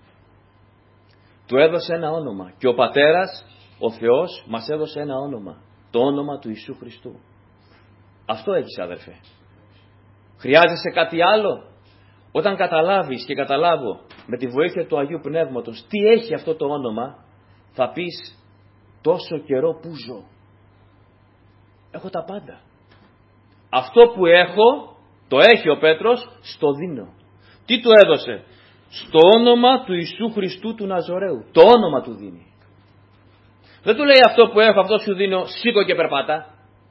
Του έδωσε ένα όνομα. Και ο Πατέρας, ο Θεός, μας έδωσε ένα όνομα. Το όνομα του Ιησού Χριστού. Αυτό έχεις, αδερφέ. Χρειάζεσαι κάτι άλλο? Όταν καταλάβεις και καταλάβω με τη βοήθεια του Αγίου Πνεύματος τι έχει αυτό το όνομα, θα πεις, τόσο καιρό που ζω, έχω τα πάντα. Αυτό που έχω, το έχει ο Πέτρος, στο δίνω. Τι του έδωσε? Στο όνομα του Ιησού Χριστού του Ναζωραίου. Το όνομα του δίνει. Δεν του λέει αυτό που έχω, αυτό σου δίνω, σήκω και περπάτα.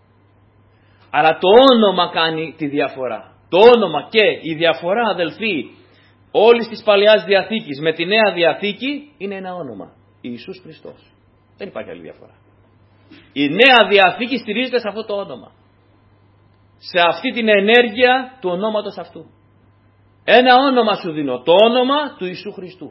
Αλλά το όνομα κάνει τη διαφορά. Το όνομα, και η διαφορά, αδελφοί, όλης της Παλαιάς Διαθήκης με τη Νέα Διαθήκη είναι ένα όνομα. Ιησούς Χριστός. Δεν υπάρχει άλλη διαφορά. Η Νέα Διαθήκη στηρίζεται σε αυτό το όνομα. Σε αυτή την ενέργεια του ονόματος αυτού. Ένα όνομα σου δίνω. Το όνομα του Ιησού Χριστού.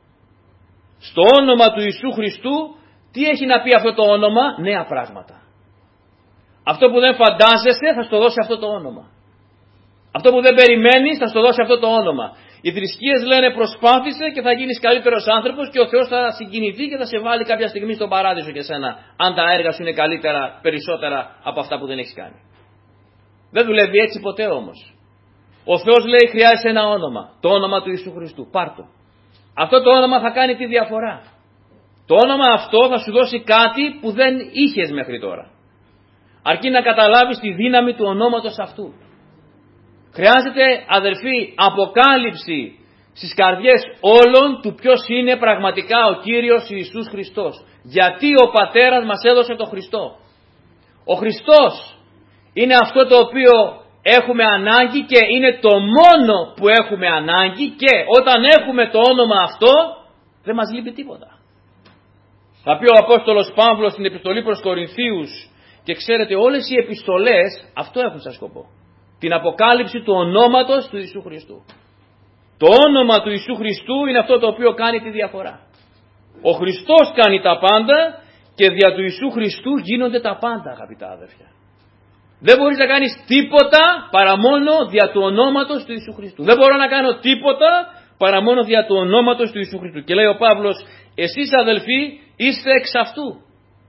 Στο όνομα του Ιησού Χριστού, τι έχει να πει αυτό το όνομα? Νέα πράγματα. Αυτό που δεν φαντάζεσαι θα στο δώσει αυτό το όνομα. Αυτό που δεν περιμένεις θα στο δώσει αυτό το όνομα. Οι θρησκείες λένε προσπάθησε και θα γίνεις καλύτερος άνθρωπος και ο Θεός θα συγκινηθεί και θα σε βάλει κάποια στιγμή στον παράδεισο και σένα, αν τα έργα σου είναι καλύτερα, περισσότερα από αυτά που δεν έχεις κάνει. Δεν δουλεύει έτσι ποτέ όμως. Ο Θεός λέει χρειάζεσαι ένα όνομα. Το όνομα του Ιησού Χριστού. Πάρ' το. Αυτό το όνομα θα κάνει τη διαφορά. Το όνομα αυτό θα σου δώσει κάτι που δεν είχες μέχρι τώρα. Αρκεί να καταλάβεις τη δύναμη του ονόματος αυτού. Χρειάζεται, αδελφοί, αποκάλυψη στις καρδιές όλων του ποιος είναι πραγματικά ο Κύριος Ιησούς Χριστός. Γιατί ο Πατέρας μας έδωσε τον Χριστό. Ο Χριστός είναι αυτό το οποίο έχουμε ανάγκη και είναι το μόνο που έχουμε ανάγκη, και όταν έχουμε το όνομα αυτό δεν μας λείπει τίποτα. Θα πει ο Απόστολος Παύλος στην επιστολή προς Κορινθίους, και ξέρετε όλες οι επιστολές αυτό έχουν σαν σκοπό. Την αποκάλυψη του ονόματος του Ιησού Χριστού. Το όνομα του Ιησού Χριστού είναι αυτό το οποίο κάνει τη διαφορά. Ο Χριστός κάνει τα πάντα και δια του Ιησού Χριστού γίνονται τα πάντα, αγαπητά αδέρφια. Δεν μπορείς να κάνεις τίποτα παρά μόνο δια του ονόματος του Ιησού Χριστού. Δεν μπορώ να κάνω τίποτα παρά μόνο δια του ονόματος του Ιησού Χριστού. Και λέει ο Παύλος, εσείς αδελφοί είστε εξ αυτού.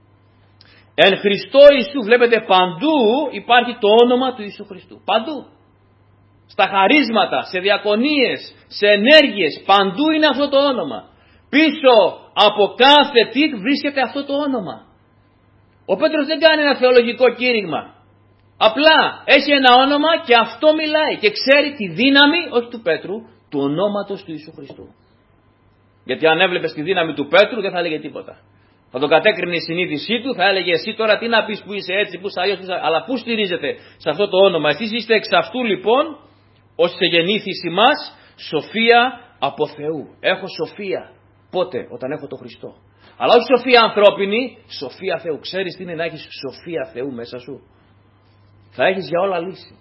Εν Χριστώ Ιησού, βλέπετε παντού υπάρχει το όνομα του Ιησού Χριστού. Παντού. Στα χαρίσματα, σε διακονίες, σε ενέργειες, παντού είναι αυτό το όνομα. Πίσω από κάθε τι βρίσκεται αυτό το όνομα. Ο Πέτρος δεν κάνει ένα θεολογικό κήρυγμα. Απλά έχει ένα όνομα και αυτό μιλάει και ξέρει τη δύναμη, όχι του Πέτρου, του ονόματος του Ιησού Χριστού. Γιατί αν έβλεπες τη δύναμη του Πέτρου δεν θα έλεγε τίποτα. Θα τον κατέκρινε η συνείδησή του, θα έλεγε εσύ τώρα τι να πεις που είσαι έτσι, που είσαι αλλιώς, αλλά πού στηρίζεται σε αυτό το όνομα. Εσείς είστε εξ αυτού λοιπόν, ως γεννήθης ημάς, σοφία από Θεού. Έχω σοφία. Πότε? Όταν έχω το Χριστό. Αλλά όχι σοφία ανθρώπινη, σοφία Θεού. Ξέρεις τι είναι να έχεις σοφία Θεού μέσα σου? Θα έχεις για όλα λύση.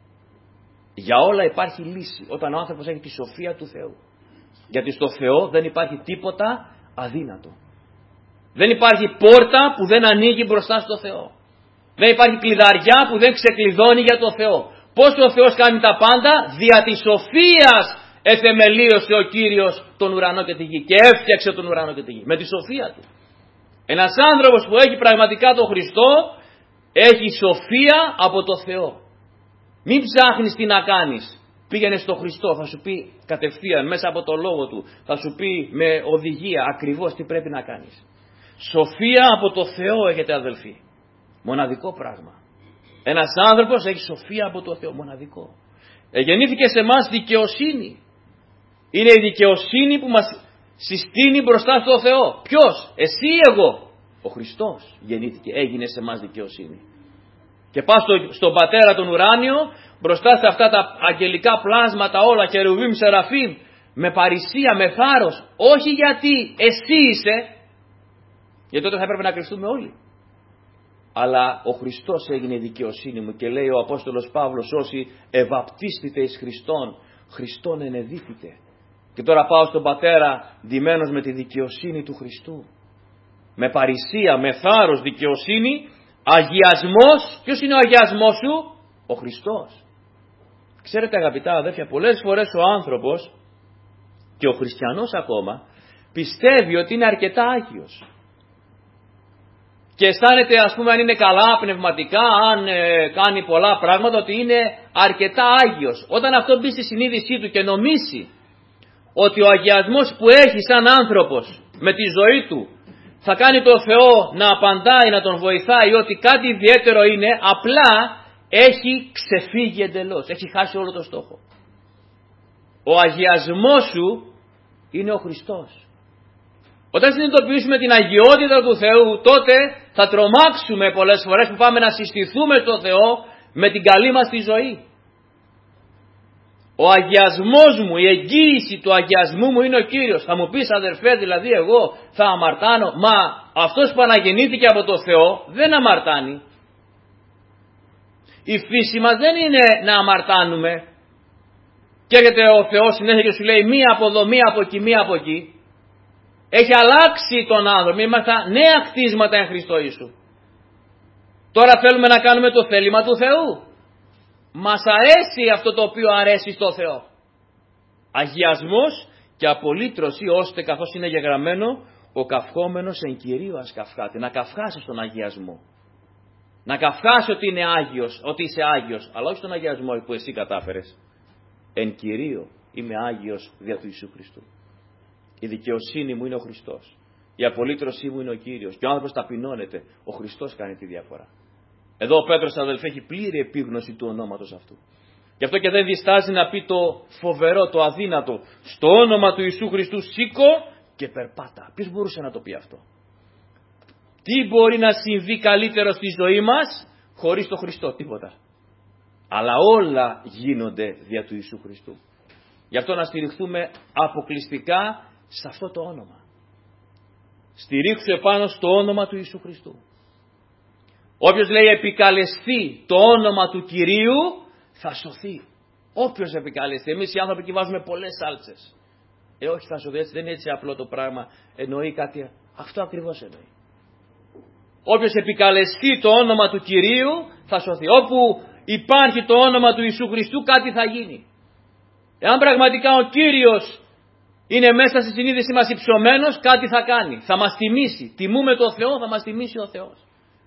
Για όλα υπάρχει λύση όταν ο άνθρωπος έχει τη σοφία του Θεού. Γιατί στο Θεό δεν υπάρχει τίποτα αδύνατο. Δεν υπάρχει πόρτα που δεν ανοίγει μπροστά στο Θεό. Δεν υπάρχει κλειδαριά που δεν ξεκλειδώνει για το Θεό. Πώς ο Θεός κάνει τα πάντα? Δια της σοφίας εθεμελίωσε ο Κύριος τον ουρανό και τη γη και έφτιαξε τον ουρανό και τη γη. Με τη σοφία του. Ένας άνθρωπος που έχει πραγματικά τον Χριστό έχει σοφία από το Θεό. Μην ψάχνεις τι να κάνεις. Πήγαινε στο Χριστό, θα σου πει κατευθείαν μέσα από το λόγο του. Θα σου πει με οδηγία ακριβώς τι πρέπει να κάνεις. Σοφία από το Θεό έχετε αδελφοί. Μοναδικό πράγμα. Ένας άνθρωπος έχει σοφία από το Θεό. Μοναδικό. Γεννήθηκε σε εμάς δικαιοσύνη. Είναι η δικαιοσύνη που μας συστήνει μπροστά στο Θεό. Ποιος? Εσύ ή εγώ? Ο Χριστός γεννήθηκε. Έγινε σε εμάς δικαιοσύνη. Και πας στον Πατέρα τον ουράνιο, μπροστά σε αυτά τα αγγελικά πλάσματα όλα, χερουβίμ, σεραφίμ, με παρησία, με θάρρος. Όχι γιατί εσύ είσαι. Γιατί τότε θα έπρεπε να κρυφτούμε όλοι. Αλλά ο Χριστός έγινε η δικαιοσύνη μου και λέει ο Απόστολος Παύλος, όσοι ευαπτίστητε εις Χριστόν, Χριστόν ενεδίθητε. Και τώρα πάω στον Πατέρα ντυμένος με τη δικαιοσύνη του Χριστού. Με παρησία, με θάρρος, δικαιοσύνη, αγιασμός. Ποιος είναι ο αγιασμός σου? Ο Χριστός. Ξέρετε αγαπητά αδέρφια, πολλές φορές ο άνθρωπος και ο χριστιανός ακόμα πιστεύει ότι είναι αρκετά άγιος. Και αισθάνεται, ας πούμε, αν είναι καλά πνευματικά, αν κάνει πολλά πράγματα, ότι είναι αρκετά άγιος. Όταν αυτό μπει στη συνείδησή του και νομίσει ότι ο αγιασμός που έχει σαν άνθρωπος με τη ζωή του θα κάνει το Θεό να απαντάει, να τον βοηθάει, ότι κάτι ιδιαίτερο είναι, απλά έχει ξεφύγει εντελώς, έχει χάσει όλο το στόχο. Ο αγιασμός σου είναι ο Χριστός. Όταν συνειδητοποιήσουμε την αγιότητα του Θεού, τότε θα τρομάξουμε πολλές φορές που πάμε να συστηθούμε στο Θεό με την καλή μας τη ζωή. Ο αγιασμός μου, η εγγύηση του αγιασμού μου είναι ο Κύριος. Θα μου πεις αδερφέ, δηλαδή εγώ θα αμαρτάνω? Μα αυτός που αναγεννήθηκε από το Θεό δεν αμαρτάνει. Η φύση μας δεν είναι να αμαρτάνουμε. Και έρχεται ο Θεός συνέχεια και σου λέει μία από εδώ, μία από εκεί, μία από εκεί. Έχει αλλάξει τον άνθρωπο. Είμαστε νέα κτίσματα εν Χριστώ Ιησού. Τώρα θέλουμε να κάνουμε το θέλημα του Θεού. Μας αρέσει αυτό το οποίο αρέσει στο Θεό. Αγιασμός και απολύτρωση, ώστε καθώς είναι γεγραμμένο, ο καυχόμενος εν Κυρίω ας καυχάται. Να καυχάσεις τον αγιασμό. Να καυχάσεις ότι είναι Άγιος, ότι είσαι Άγιος, αλλά όχι τον αγιασμό που εσύ κατάφερες. Εν Κυρίω είμαι Άγιος δια του Ιησού Χριστού. Η δικαιοσύνη μου είναι ο Χριστός. Η απολύτρωσή μου είναι ο Κύριος. Και ο άνθρωπος ταπεινώνεται. Ο Χριστός κάνει τη διαφορά. Εδώ ο Πέτρος αδελφέ έχει πλήρη επίγνωση του ονόματος αυτού. Γι' αυτό και δεν διστάζει να πει το φοβερό, το αδύνατο. Στο όνομα του Ιησού Χριστού σήκω και περπάτα. Ποιος μπορούσε να το πει αυτό? Τι μπορεί να συμβεί καλύτερο στη ζωή μας χωρίς το Χριστό? Τίποτα. Αλλά όλα γίνονται δια του Ιησού Χριστού. Γι' αυτό να στηριχθούμε αποκλειστικά σε αυτό το όνομα. Στηρίξου επάνω στο όνομα του Ιησού Χριστού. Όποιος λέει επικαλεστεί το όνομα του Κυρίου θα σωθεί. Όποιος επικαλεστεί. Εμείς οι άνθρωποι βάζουμε πολλές σάλτσες. Όχι, θα σωθεί. Έτσι δεν είναι έτσι απλό το πράγμα. Εννοεί κάτι. Αυτό ακριβώς εννοεί. Όποιος επικαλεστεί το όνομα του Κυρίου θα σωθεί. Όπου υπάρχει το όνομα του Ιησού Χριστού κάτι θα γίνει. Εάν πραγματικά ο Κύριος είναι μέσα στη συνείδηση μας υψωμένος, κάτι θα κάνει. Θα μας τιμήσει. Τιμούμε το Θεό, θα μας τιμήσει ο Θεός.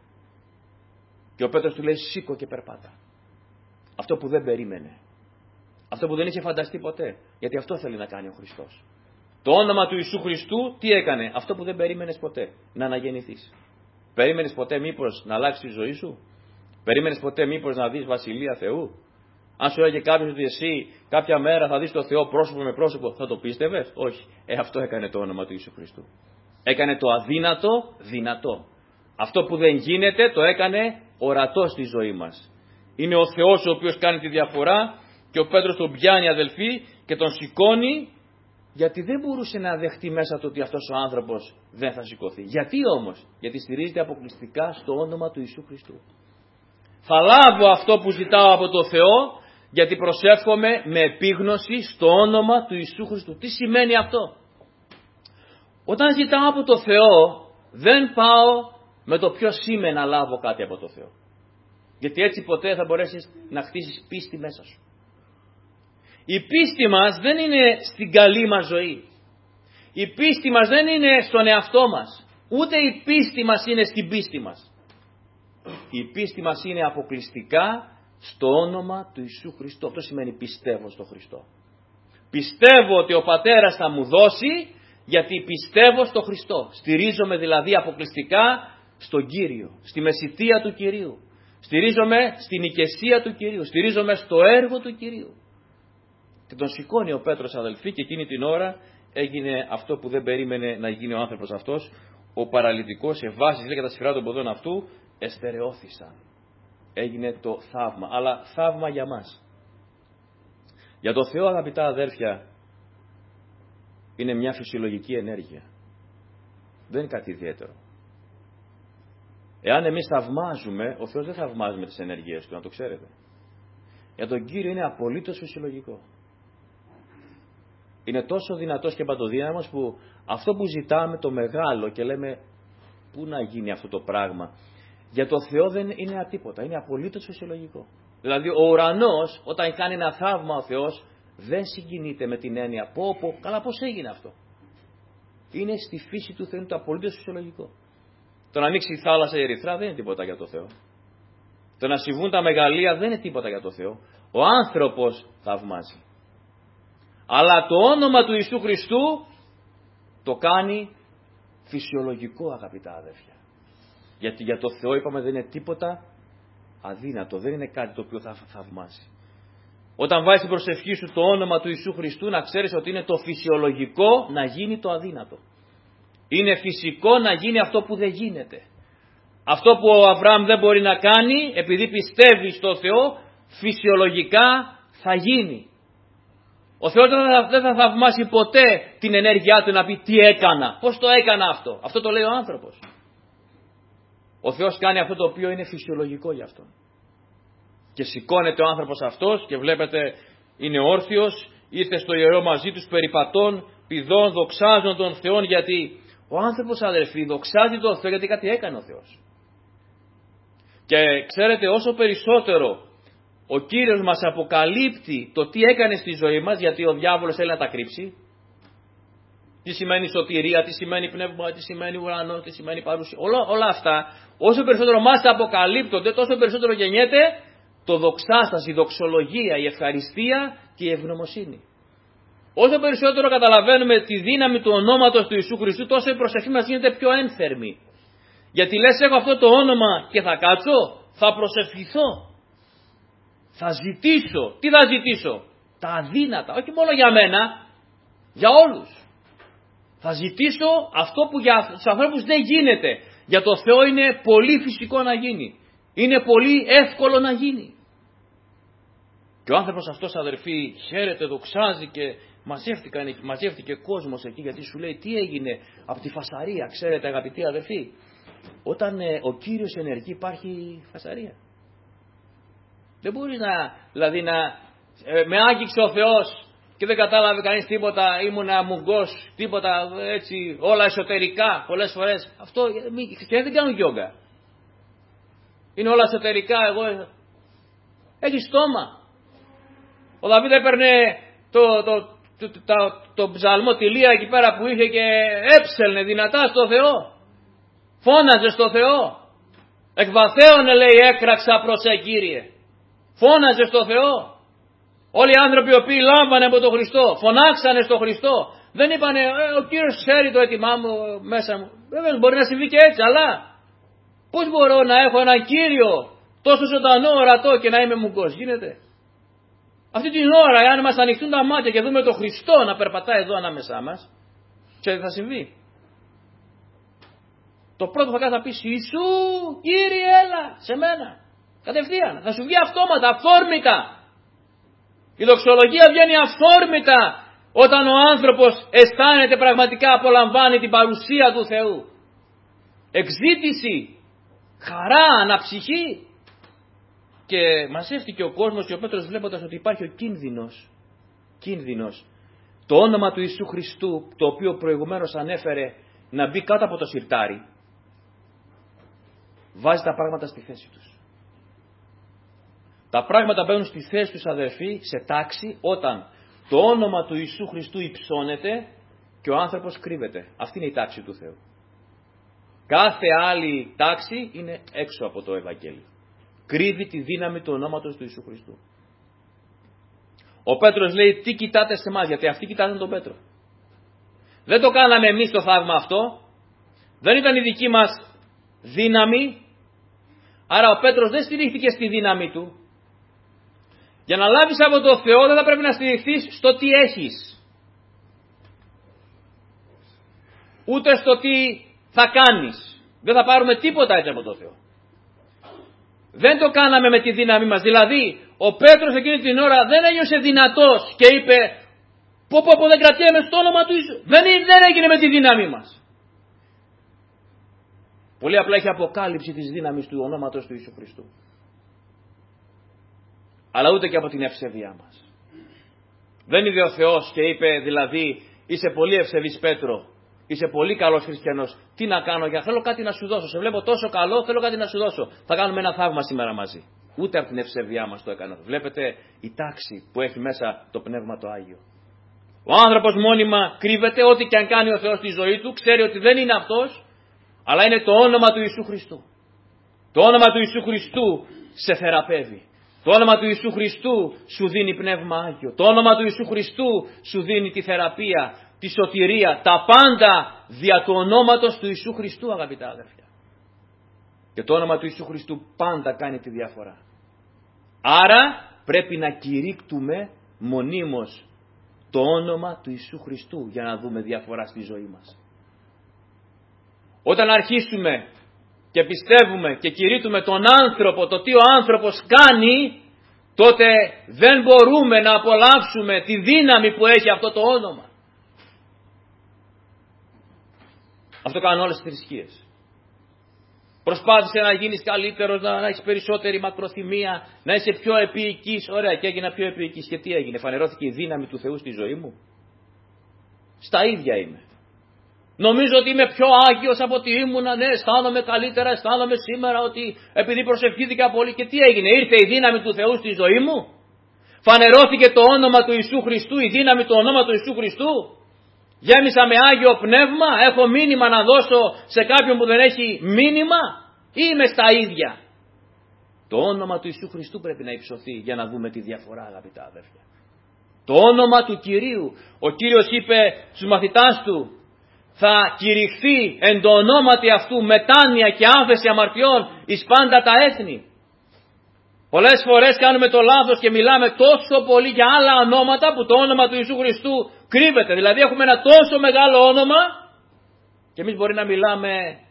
Και ο Πέτρος του λέει σήκω και περπάτα. Αυτό που δεν περίμενε. Αυτό που δεν είχε φανταστεί ποτέ. Γιατί αυτό θέλει να κάνει ο Χριστός. Το όνομα του Ιησού Χριστού τι έκανε? Αυτό που δεν περίμενες ποτέ. Να αναγεννηθείς. Περίμενες ποτέ μήπως να αλλάξει τη ζωή σου? Περίμενες ποτέ μήπως να δεις Βασιλεία Θεού? Αν σου έλεγε κάποιος ότι εσύ κάποια μέρα θα δεις το Θεό πρόσωπο με πρόσωπο, θα το πίστευες? Όχι. Αυτό έκανε το όνομα του Ιησού Χριστού. Έκανε το αδύνατο δυνατό. Αυτό που δεν γίνεται το έκανε ορατό στη ζωή μας. Είναι ο Θεός ο οποίος κάνει τη διαφορά και ο Πέτρος τον πιάνει αδελφοί και τον σηκώνει, γιατί δεν μπορούσε να δεχτεί μέσα του ότι αυτός ο άνθρωπος δεν θα σηκωθεί. Γιατί όμως? Γιατί στηρίζεται αποκλειστικά στο όνομα του Ιησού Χριστού. Θα λάβω αυτό που ζητάω από το Θεό, γιατί προσεύχομαι με επίγνωση στο όνομα του Ιησού Χριστού. Τι σημαίνει αυτό? Όταν ζητάω από το Θεό, δεν πάω με το ποιος είμαι να λάβω κάτι από το Θεό. Γιατί έτσι ποτέ θα μπορέσεις να χτίσεις πίστη μέσα σου. Η πίστη μας δεν είναι στην καλή μας ζωή. Η πίστη μας δεν είναι στον εαυτό μας. Ούτε η πίστη μας είναι στην πίστη μας. Η πίστη μας είναι αποκλειστικά στο όνομα του Ιησού Χριστού. Αυτό σημαίνει πιστεύω στο Χριστό. Πιστεύω ότι ο Πατέρας θα μου δώσει, γιατί πιστεύω στο Χριστό. Στηρίζομαι δηλαδή αποκλειστικά στον Κύριο, στη μεσιτεία του Κυρίου. Στηρίζομαι στην οικεσία του Κυρίου. Στηρίζομαι στο έργο του Κυρίου. Και τον σηκώνει ο Πέτρος αδελφοί και εκείνη την ώρα έγινε αυτό που δεν περίμενε να γίνει ο άνθρωπος αυτός. Ο παραλυτικός σε βάση λέει, τα σφυρά των ποδών αυτού εστερεώθησαν. Έγινε το θαύμα, αλλά θαύμα για μας. Για το Θεό αγαπητά αδέρφια είναι μια φυσιολογική ενέργεια. Δεν είναι κάτι ιδιαίτερο. Εάν εμείς θαυμάζουμε, ο Θεός δεν θαυμάζει με τις ενεργείες του, να το ξέρετε. Για τον Κύριο είναι απολύτως φυσιολογικό. Είναι τόσο δυνατός και παντοδύναμος που αυτό που ζητάμε το μεγάλο και λέμε πού να γίνει αυτό το πράγμα, για το Θεό δεν είναι ατίποτα, είναι απολύτως φυσιολογικό. Δηλαδή ο ουρανός όταν κάνει ένα θαύμα ο Θεός δεν συγκινείται με την έννοια καλά πώς έγινε αυτό. Είναι στη φύση του Θεού το απολύτως φυσιολογικό. Το να ανοίξει η θάλασσα η ερυθρά δεν είναι τίποτα για το Θεό. Το να συμβούν τα μεγαλεία δεν είναι τίποτα για το Θεό. Ο άνθρωπος θαυμάζει. Αλλά το όνομα του Ιησού Χριστού το κάνει φυσιολογικό, αγαπητά αδέρφια. Γιατί για το Θεό είπαμε δεν είναι τίποτα αδύνατο, δεν είναι κάτι το οποίο θα θαυμάσει. Όταν βάζεις την προσευχή σου το όνομα του Ιησού Χριστού, να ξέρεις ότι είναι το φυσιολογικό να γίνει το αδύνατο. Είναι φυσικό να γίνει αυτό που δεν γίνεται. Αυτό που ο Αβραάμ δεν μπορεί να κάνει, επειδή πιστεύει στο Θεό, φυσιολογικά θα γίνει. Ο Θεός δεν θα θαυμάσει ποτέ την ενέργειά του να πει τι έκανα, πώς το έκανα αυτό. Αυτό το λέει ο άνθρωπος. Ο Θεός κάνει αυτό το οποίο είναι φυσιολογικό για αυτόν. Και σηκώνεται ο άνθρωπος αυτός και βλέπετε είναι όρθιος, ήρθε στο ιερό μαζί τους περιπατών, πηδών, δοξάζων των Θεών, γιατί ο άνθρωπος, αδερφοί, δοξάζει τον Θεό γιατί κάτι έκανε ο Θεός. Και ξέρετε, όσο περισσότερο ο Κύριος μας αποκαλύπτει το τι έκανε στη ζωή μας, γιατί ο διάβολος θέλει να τα κρύψει, τι σημαίνει σωτηρία, τι σημαίνει πνεύμα, τι σημαίνει ουρανός, τι σημαίνει παρουσία, όλα αυτά, όσο περισσότερο μας αποκαλύπτονται, τόσο περισσότερο γεννιέται το δοξάσταση, η δοξολογία, η ευχαριστία και η ευγνωμοσύνη. Όσο περισσότερο καταλαβαίνουμε τη δύναμη του ονόματος του Ιησού Χριστού, τόσο η προσευχή μας γίνεται πιο ένθερμη. Γιατί λες έχω αυτό το όνομα και θα κάτσω, θα προσευχηθώ, θα ζητήσω. Τι θα ζητήσω? Τα αδύνατα, όχι μόνο για μένα, για όλους. Θα ζητήσω αυτό που για τους ανθρώπους δεν γίνεται. Για το Θεό είναι πολύ φυσικό να γίνει. Είναι πολύ εύκολο να γίνει. Και ο άνθρωπος αυτός, αδερφοί, χαίρεται, δοξάζει και μαζεύτηκε κόσμος εκεί, γιατί σου λέει τι έγινε από τη φασαρία. Ξέρετε, αγαπητοί αδερφοί, όταν ο Κύριος ενεργεί υπάρχει φασαρία. Δεν μπορείς με άγγιξε ο Θεός και δεν κατάλαβε κανείς τίποτα, ήμουνα μουγκός, τίποτα έτσι, όλα εσωτερικά πολλές φορές. Αυτό και δεν κάνουν γιόγκα. Είναι όλα εσωτερικά, έχει στόμα. Ο Δαβίδ έπαιρνε το ψαλμό, τη λία εκεί πέρα που είχε και έψελνε δυνατά στο Θεό. Φώναζε στο Θεό. Εκ βαθέων, λέει, έκραξα προς Κύριε. Φώναζε στο Θεό. Όλοι οι άνθρωποι οι οποίοι λάμβανε από τον Χριστό, φωνάξανε στο Χριστό. Δεν είπανε ο Κύριος ξέρει το έτοιμά μου μέσα μου. Βέβαια μπορεί να συμβεί και έτσι, αλλά πώς μπορώ να έχω έναν Κύριο τόσο ζωντανό, ορατό και να είμαι μουγκός? Γίνεται? Αυτή την ώρα, εάν μας ανοιχτούν τα μάτια και δούμε τον Χριστό να περπατάει εδώ ανάμεσά μας, ξέρετε θα συμβεί? Το πρώτο θα κάνει να πεις Ιησού, Κύριε έλα σε μένα. Κατευθείαν. Θα σου βγει αυτόματα, αυθόρμητα. Η δοξολογία βγαίνει αυθόρμητα όταν ο άνθρωπος αισθάνεται πραγματικά, απολαμβάνει την παρουσία του Θεού. Εκζήτηση, χαρά, αναψυχή. Και μαζεύτηκε ο κόσμος και ο Πέτρος, βλέποντας ότι υπάρχει ο κίνδυνος, το όνομα του Ιησού Χριστού, το οποίο προηγουμένως ανέφερε να μπει κάτω από το σιρτάρι, βάζει τα πράγματα στη θέση τους. Τα πράγματα μπαίνουν στη θέση τους, αδερφοί, σε τάξη, όταν το όνομα του Ιησού Χριστού υψώνεται και ο άνθρωπος κρύβεται. Αυτή είναι η τάξη του Θεού. Κάθε άλλη τάξη είναι έξω από το Ευαγγέλιο. Κρύβει τη δύναμη του ονόματος του Ιησού Χριστού. Ο Πέτρος λέει τι κοιτάτε σε εμάς, γιατί αυτοί κοιτάζουν τον Πέτρο. Δεν το κάναμε εμείς το θαύμα αυτό. Δεν ήταν η δική μας δύναμη. Άρα ο Πέτρος δεν στηρίχθηκε στη δύναμη του. Για να λάβεις από το Θεό δεν θα πρέπει να στηριχθείς στο τι έχεις. Ούτε στο τι θα κάνεις. Δεν θα πάρουμε τίποτα έτσι από το Θεό. Δεν το κάναμε με τη δύναμη μας. Δηλαδή ο Πέτρος εκείνη την ώρα δεν ένιωσε δυνατός και είπε πω δεν κρατιέμαι στο όνομα του Ιησού. Δεν έγινε με τη δύναμη μας. Πολύ απλά έχει αποκάλυψη της δύναμης του ονόματος του Ιησού Χριστού. Αλλά ούτε και από την ευσεβία μας. Δεν είδε ο Θεός και είπε δηλαδή, είσαι πολύ ευσεβής Πέτρο, είσαι πολύ καλός χριστιανός, τι να κάνω, για θέλω κάτι να σου δώσω, σε βλέπω τόσο καλό, θέλω κάτι να σου δώσω, θα κάνουμε ένα θαύμα σήμερα μαζί. Ούτε από την ευσεβιά μας το έκανε. Βλέπετε η τάξη που έχει μέσα το Πνεύμα το Άγιο. Ο άνθρωπος μόνιμα κρύβεται, ό,τι και αν κάνει ο Θεός στη ζωή του, ξέρει ότι δεν είναι αυτός, αλλά είναι το όνομα του Ιησού Χριστού. Το όνομα του Ιησού Χριστού σε θεραπεύει. Το όνομα του Ιησού Χριστού σου δίνει Πνεύμα Άγιο. Το όνομα του Ιησού Χριστού σου δίνει τη θεραπεία, τη σωτηρία, τα πάντα δια του ονόματος του Ιησού Χριστού, αγαπητά αδέρφια. Και το όνομα του Ιησού Χριστού πάντα κάνει τη διαφορά. Άρα πρέπει να κηρύκτουμε μονίμως το όνομα του Ιησού Χριστού για να δούμε διαφορά στη ζωή μας. Όταν αρχίσουμε και πιστεύουμε και κηρύττουμε τον άνθρωπο, το τι ο άνθρωπος κάνει, τότε δεν μπορούμε να απολαύσουμε τη δύναμη που έχει αυτό το όνομα. Αυτό κάνουν όλες τις θρησκείες. Προσπάθησε να γίνεις καλύτερος, να έχεις περισσότερη μακροθυμία, να είσαι πιο επίοικης. Ωραία, και έγινα πιο επίοικης. Και τι έγινε, φανερώθηκε η δύναμη του Θεού στη ζωή μου? Στα ίδια είμαι. Νομίζω ότι είμαι πιο άγιος από ότι ήμουνα, ναι, αισθάνομαι καλύτερα, αισθάνομαι σήμερα ότι επειδή προσευχήθηκα πολύ. Και τι έγινε, ήρθε η δύναμη του Θεού στη ζωή μου? Φανερώθηκε το όνομα του Ιησού Χριστού, η δύναμη του ονόματος του Ιησού Χριστού? Γέμισα με Άγιο Πνεύμα, έχω μήνυμα να δώσω σε κάποιον που δεν έχει μήνυμα, ή είμαι στα ίδια? Το όνομα του Ιησού Χριστού πρέπει να υψωθεί για να δούμε τη διαφορά, αγαπητά αδέρφια. Το όνομα του Κυρίου. Ο Κύριος είπε στους μαθητάς του, θα κηρυχθεί εν το ονόματι αυτού μετάνοια και άφεση αμαρτιών εις πάντα τα έθνη. Πολλές φορές κάνουμε το λάθος και μιλάμε τόσο πολύ για άλλα ονόματα που το όνομα του Ιησού Χριστού κρύβεται. Δηλαδή έχουμε ένα τόσο μεγάλο όνομα και εμείς μπορεί να μιλάμε,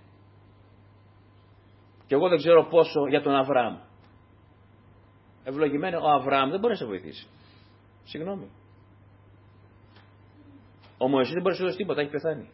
και εγώ δεν ξέρω πόσο, για τον Αβραάμ. Ευλογημένο ο Αβραάμ δεν μπορεί να σε βοηθήσει. Συγγνώμη. Ο Μωυσής δεν μπορεί να σου δώσει τίποτα, έχει πεθάνει.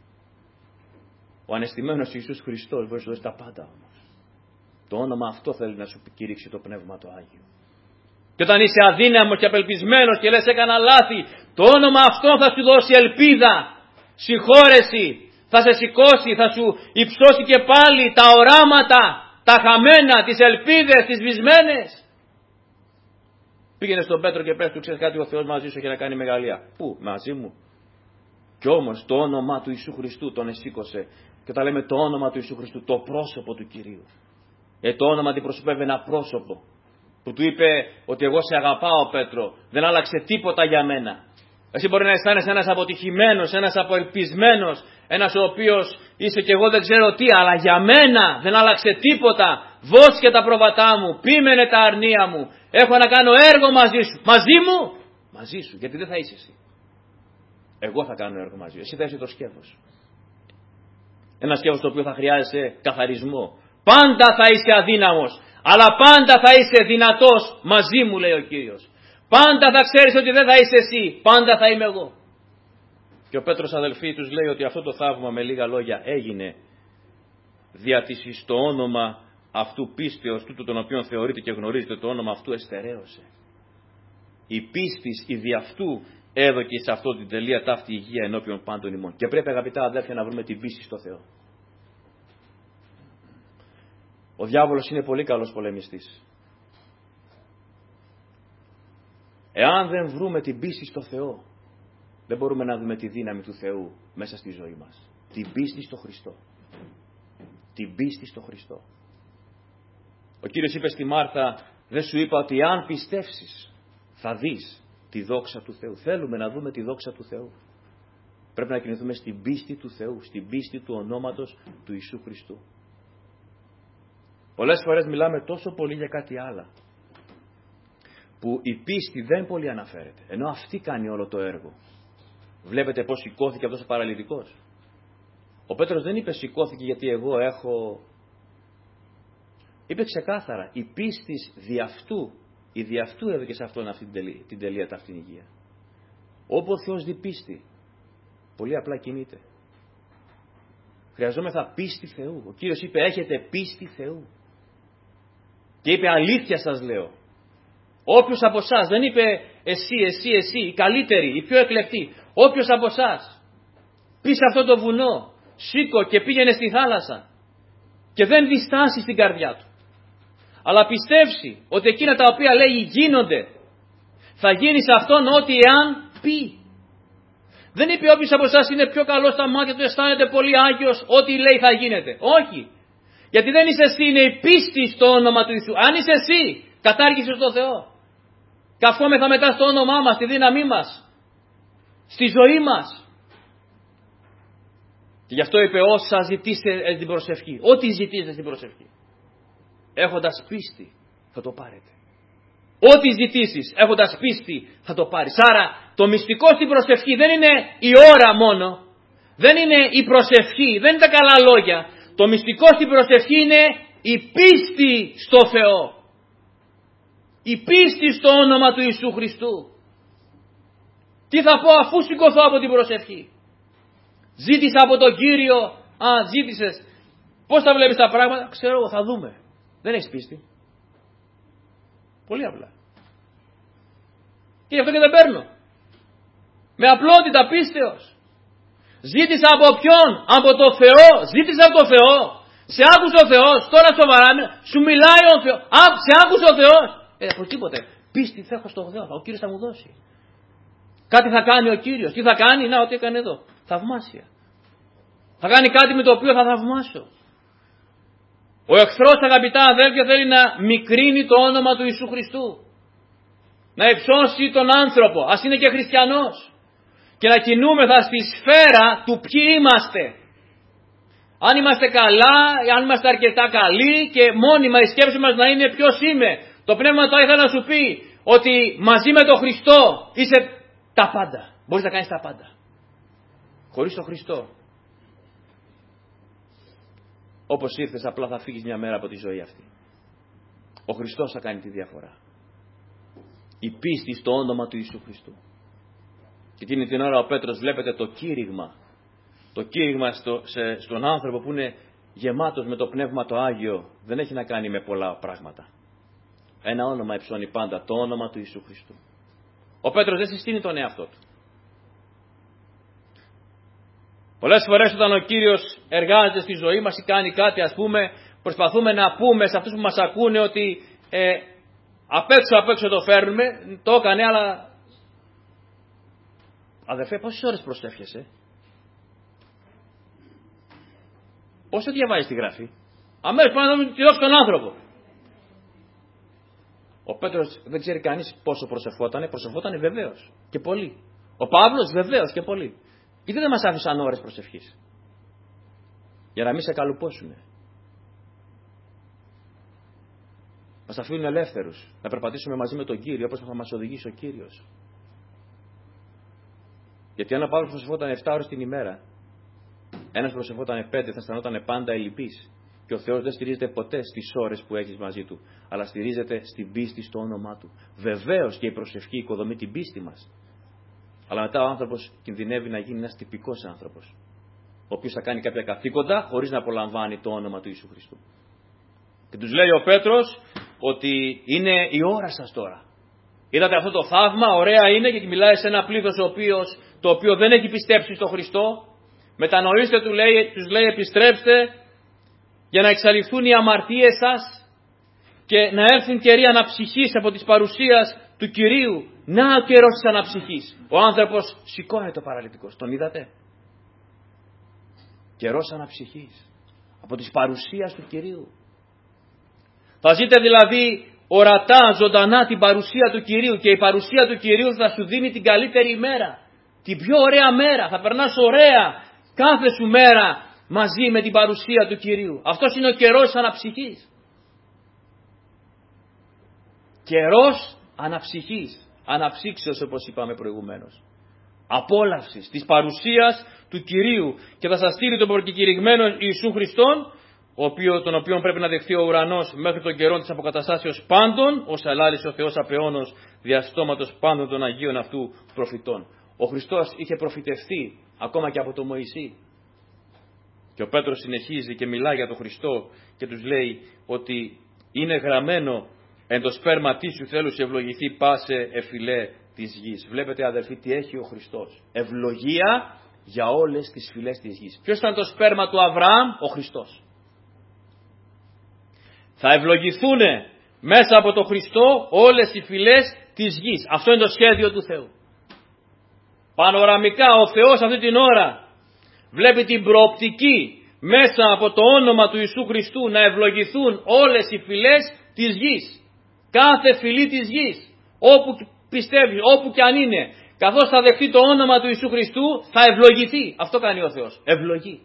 Ο ανεστημένος Ιησούς Χριστός μπορεί να σου δώσει τα πάντα όμως. Το όνομα αυτό θέλει να σου κηρύξει το Πνεύμα το Άγιο. Και όταν είσαι αδύναμος και απελπισμένος και λες έκανα λάθη, το όνομα αυτό θα σου δώσει ελπίδα, συγχώρεση, θα σε σηκώσει, θα σου υψώσει και πάλι τα οράματα, τα χαμένα, τις ελπίδες, τις βυσμένες. Πήγαινε στον Πέτρο και πες του, ξέρεις κάτι, ο Θεός μαζί σου έχει να κάνει μεγαλεία. Πού, μαζί μου? Κι όμως το όνομα του Ιησού Χριστού τον εσήκωσε. Και όταν λέμε το όνομα του Ιησού Χριστού, το πρόσωπο του Κυρίου. Το όνομα αντιπροσωπεύει ένα πρόσωπο. Που του είπε ότι εγώ σε αγαπάω, Πέτρο, δεν άλλαξε τίποτα για μένα. Εσύ μπορεί να αισθάνεσαι ένας αποτυχημένος, ένας αποελπισμένος, ένας ο οποίος είσαι και εγώ δεν ξέρω τι, αλλά για μένα δεν άλλαξε τίποτα. Βόσκε τα πρόβατά μου, πίμενε τα αρνία μου, έχω να κάνω έργο μαζί σου. Μαζί μου? Μαζί σου, γιατί δεν θα είσαι εσύ. Εγώ θα κάνω έργο μαζί σου, εσύ θα είσαι το σκεύος. Ένα σκεύος το οποίο θα χρειάζεσαι καθαρισμό. Πάντα θα είσαι αδύναμος, αλλά πάντα θα είσαι δυνατός μαζί μου, λέει ο Κύριος. Πάντα θα ξέρεις ότι δεν θα είσαι εσύ, πάντα θα είμαι εγώ. Και ο Πέτρος, αδελφοί, τους λέει ότι αυτό το θαύμα, με λίγα λόγια, έγινε δια της εις το όνομα αυτού πίστεως, τούτου τον οποίον θεωρείτε και γνωρίζετε, το όνομα αυτού εστερέωσε. Η πίστης, η δι' αυτού έδωκε σε αυτό την τελεία ταύτη υγεία ενώπιον πάντων ημών. Και πρέπει, αγαπητά αδέρφια, να βρούμε την πίστη στο Θεό. Ο διάβολος είναι πολύ καλός πολεμιστής. Εάν δεν βρούμε την πίστη στο Θεό, δεν μπορούμε να δούμε τη δύναμη του Θεού μέσα στη ζωή μας. Την πίστη στο Χριστό. Την πίστη στο Χριστό. Ο Κύριος είπε στη Μάρθα, δεν σου είπα ότι αν πιστεύσεις θα δεις τη δόξα του Θεού? Θέλουμε να δούμε τη δόξα του Θεού. Πρέπει να κινηθούμε στην πίστη του Θεού, στην πίστη του ονόματος του Ιησού Χριστού. Πολλές φορές μιλάμε τόσο πολύ για κάτι άλλο, που η πίστη δεν πολύ αναφέρεται, ενώ αυτή κάνει όλο το έργο. Βλέπετε πώς σηκώθηκε αυτός ο παραλυτικός. Ο Πέτρος δεν είπε σηκώθηκε γιατί εγώ έχω. Είπε ξεκάθαρα, η πίστης δι' αυτού, η δι' αυτού έδωκε σε αυτόν αυτή την τελεία ταύτην υγεία. Όπου ο Θεός δει πίστη, πολύ απλά κινείται. Χρειαζόμεθα πίστη Θεού. Ο Κύριος είπε έχετε πίστη Θεού. Και είπε αλήθεια σας λέω. Όποιος από εσάς, δεν είπε εσύ, οι καλύτεροι, οι πιο εκλεκτοί. Όποιος από εσάς πει σε αυτό το βουνό, σήκω και πήγαινε στη θάλασσα και δεν διστάσει στην καρδιά του, αλλά πιστέψει ότι εκείνα τα οποία λέει γίνονται, θα γίνει σε αυτόν ό,τι εάν πει. Δεν είπε όποιος από εσάς είναι πιο καλός στα μάτια του, αισθάνεται πολύ άγιος, ό,τι λέει θα γίνεται. Όχι. Γιατί δεν είσαι εσύ, είναι η πίστη στο όνομα του Ιησού. Αν είσαι εσύ, κατάργησες τον Θεό. Καυχόμεθα μετά στο όνομά μας, στη δύναμή μας, στη ζωή μας. Και γι' αυτό είπε όσα ζητήσετε την προσευχή. Ό,τι ζητήσετε στην προσευχή, έχοντας πίστη θα το πάρετε. Ό,τι ζητήσεις έχοντας πίστη θα το πάρεις. Άρα το μυστικό στην προσευχή δεν είναι η ώρα μόνο. Δεν είναι η προσευχή, δεν είναι τα καλά λόγια. Το μυστικό στην προσευχή είναι η πίστη στο Θεό. Η πίστη στο όνομα του Ιησού Χριστού. Τι θα πω αφού σηκωθώ από την προσευχή? Ζήτησα από τον Κύριο. Ζήτησες. Πώς θα βλέπεις τα πράγματα? Ξέρω εγώ, θα δούμε. Δεν έχεις πίστη. Πολύ απλά. Και γι' αυτό και δεν παίρνω. Με απλότητα πίστεως. Ζήτησα από ποιον? Από το Θεό. Ζήτησα από το Θεό. Σε άκουσε ο Θεός. Τώρα σοβαρά σου μιλάει ο Θεός. Σε άκουσε ο Θεός. Οπωσδήποτε. Πίστη θα έχω στον Θεό. Ο Κύριος θα μου δώσει. Κάτι θα κάνει ο Κύριος. Τι θα κάνει? Να, ό,τι έκανε εδώ. Θαυμάσια. Θα κάνει κάτι με το οποίο θα θαυμάσω. Ο εχθρός, αγαπητά αδέλφια, θέλει να μικρύνει το όνομα του Ιησού Χριστού. Να υψώσει τον άνθρωπο, ας είναι και χριστιανός. Και να κινούμεθα στη σφαίρα του ποιοι είμαστε. Αν είμαστε καλά, αν είμαστε αρκετά καλοί και μόνιμα η σκέψη μας να είναι ποιος είμαι. Το Πνεύμα το ήθελα να σου πει ότι μαζί με τον Χριστό είσαι τα πάντα. Μπορείς να κάνεις τα πάντα. Χωρίς τον Χριστό, όπως ήρθες, απλά θα φύγεις μια μέρα από τη ζωή αυτή. Ο Χριστός θα κάνει τη διαφορά. Η πίστη στο όνομα του Ιησού Χριστού. Και εκείνη την ώρα ο Πέτρος, βλέπετε το κήρυγμα. Το κήρυγμα στον άνθρωπο που είναι γεμάτος με το Πνεύμα το Άγιο δεν έχει να κάνει με πολλά πράγματα. Ένα όνομα υψώνει πάντα, το όνομα του Ιησού Χριστού. Ο Πέτρος δεν συστήνει τον εαυτό του. Πολλές φορές όταν ο Κύριος εργάζεται στη ζωή μας ή κάνει κάτι, ας πούμε, προσπαθούμε να πούμε σε αυτούς που μας ακούνε ότι απ' έξω το φέρνουμε, το έκανε, αλλά αδερφέ, πόσες ώρες προσεύχεσαι? Πόσο διαβάζεις τη Γραφή? Αμέσως πάνω να τη δώσει τον άνθρωπο. Ο Πέτρος δεν ξέρει κανείς πόσο προσευχότανε βεβαίως και πολύ. Ο Παύλος βεβαίως και πολύ. Γιατί δεν μας άφησαν ώρες προσευχής? Για να μην σε καλουπώσουνε. Μας αφήνουν ελεύθερους να περπατήσουμε μαζί με τον Κύριο όπως θα μας οδηγήσει ο Κύριος. Γιατί αν ο Παύλος προσευχόταν 7 ώρες την ημέρα, ένας προσευχόταν 5, θα αισθανόταν πάντα ελλειπής. Και ο Θεός δεν στηρίζεται ποτέ στις ώρες που έχεις μαζί Του, αλλά στηρίζεται στην πίστη στο όνομά Του. Βεβαίως και η προσευχή οικοδομεί την πίστη μας. Αλλά μετά ο άνθρωπος κινδυνεύει να γίνει ένας τυπικός άνθρωπος, ο οποίος θα κάνει κάποια καθήκοντα χωρίς να απολαμβάνει το όνομα του Ιησού Χριστού. Και τους λέει ο Πέτρος ότι είναι η ώρα σας τώρα. Είδατε αυτό το θαύμα, ωραία είναι, και μιλάει σε ένα πλήθος το οποίο δεν έχει πιστέψει στον Χριστό. Μετανοήστε, τους λέει, επιστρέψτε για να εξαλειφθούν οι αμαρτίες σας και να έρθουν καιροί αναψυχής από της παρουσίας του Κυρίου. Να ο καιρός της αναψυχής. Ο άνθρωπος σηκώνεται ο παραλυτικός. Τον είδατε? Καιρός αναψυχής από της παρουσίας του Κυρίου. Θα ζείτε δηλαδή ορατά, ζωντανά την παρουσία του Κυρίου, και η παρουσία του Κυρίου θα σου δίνει την καλύτερη ημέρα. Την πιο ωραία μέρα. Θα περνάς ωραία κάθε σου μέρα μαζί με την παρουσία του Κυρίου. Αυτός είναι ο καιρός της αναψυχής. Καιρός αναψυχής. Αναψύξεως, όπως είπαμε προηγουμένως. Απόλαυσης της παρουσίας του Κυρίου. Και θα σας στείλει τον προκηρυγμένο Ιησού Χριστόν, τον οποίον πρέπει να δεχθεί ο ουρανός μέχρι τον καιρό της αποκαταστάσεως πάντων, ως αλάλησε ο Θεός απεώνος διαστόματος πάντων των Αγίων αυτού προφητών. Ο Χριστός είχε προφητευτεί ακόμα και από τον Μωυσή. Και ο Πέτρος συνεχίζει και μιλάει για τον Χριστό και τους λέει ότι είναι γραμμένο εν το σπέρματί σου θέλω σε ευλογηθεί πάσε εφυλέ της γης. Βλέπετε αδερφοί τι έχει ο Χριστός. Ευλογία για όλες τις φυλές της γης. Ποιος ήταν το σπέρμα του Αβραάμ? Ο Χριστός. Θα ευλογηθούν μέσα από τον Χριστό όλες οι φυλές της γης. Αυτό είναι το σχέδιο του Θεού. Πανοραμικά ο Θεός αυτή την ώρα βλέπει την προοπτική μέσα από το όνομα του Ιησού Χριστού να ευλογηθούν όλες οι φυλές της γης. Κάθε φυλή της γης, όπου πιστεύει, όπου και αν είναι, καθώς θα δεχτεί το όνομα του Ιησού Χριστού, θα ευλογηθεί. Αυτό κάνει ο Θεός. Ευλογεί.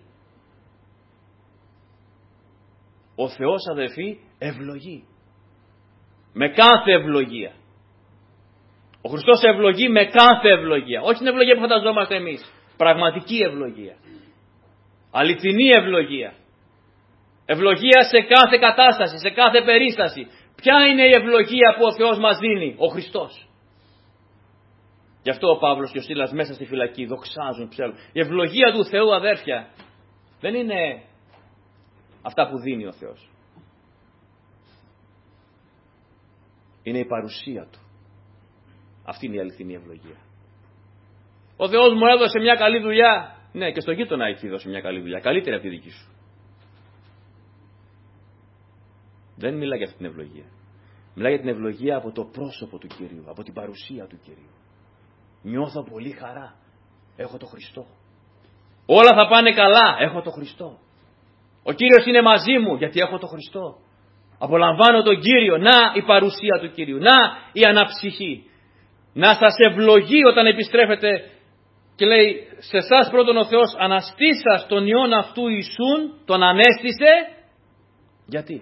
Ο Θεός, αδελφοί, ευλογεί. Με κάθε ευλογία. Ο Χριστός ευλογεί με κάθε ευλογία. Όχι την ευλογία που φανταζόμαστε εμείς. Πραγματική ευλογία. Αληθινή ευλογία. Ευλογία σε κάθε κατάσταση, σε κάθε περίσταση. Ποια είναι η ευλογία που ο Θεός μας δίνει? Ο Χριστός. Γι' αυτό ο Παύλος και ο Σίλας μέσα στη φυλακή δοξάζουν ψέλουν. Η ευλογία του Θεού, αδέρφια, δεν είναι αυτά που δίνει ο Θεός. Είναι η παρουσία Του. Αυτή είναι η αληθινή ευλογία. Ο Θεός μου έδωσε μια καλή δουλειά. Ναι, και στο γείτονα έχει δώσει μια καλή δουλειά. Καλύτερη από τη δική σου. Δεν μιλάει για αυτή την ευλογία. Μιλάει για την ευλογία από το πρόσωπο του Κυρίου, από την παρουσία του Κυρίου. Νιώθω πολύ χαρά. Έχω το Χριστό. Όλα θα πάνε καλά. Έχω το Χριστό. Ο Κύριος είναι μαζί μου γιατί έχω το Χριστό. Απολαμβάνω τον Κύριο. Να η παρουσία του Κυρίου. Να η αναψυχή. Να σας ευλογεί όταν επιστρέφετε και λέει σε εσάς πρώτον ο Θεός αναστήσας τον Υιόν αυτού Ιησούν, τον ανέστησε. Γιατί?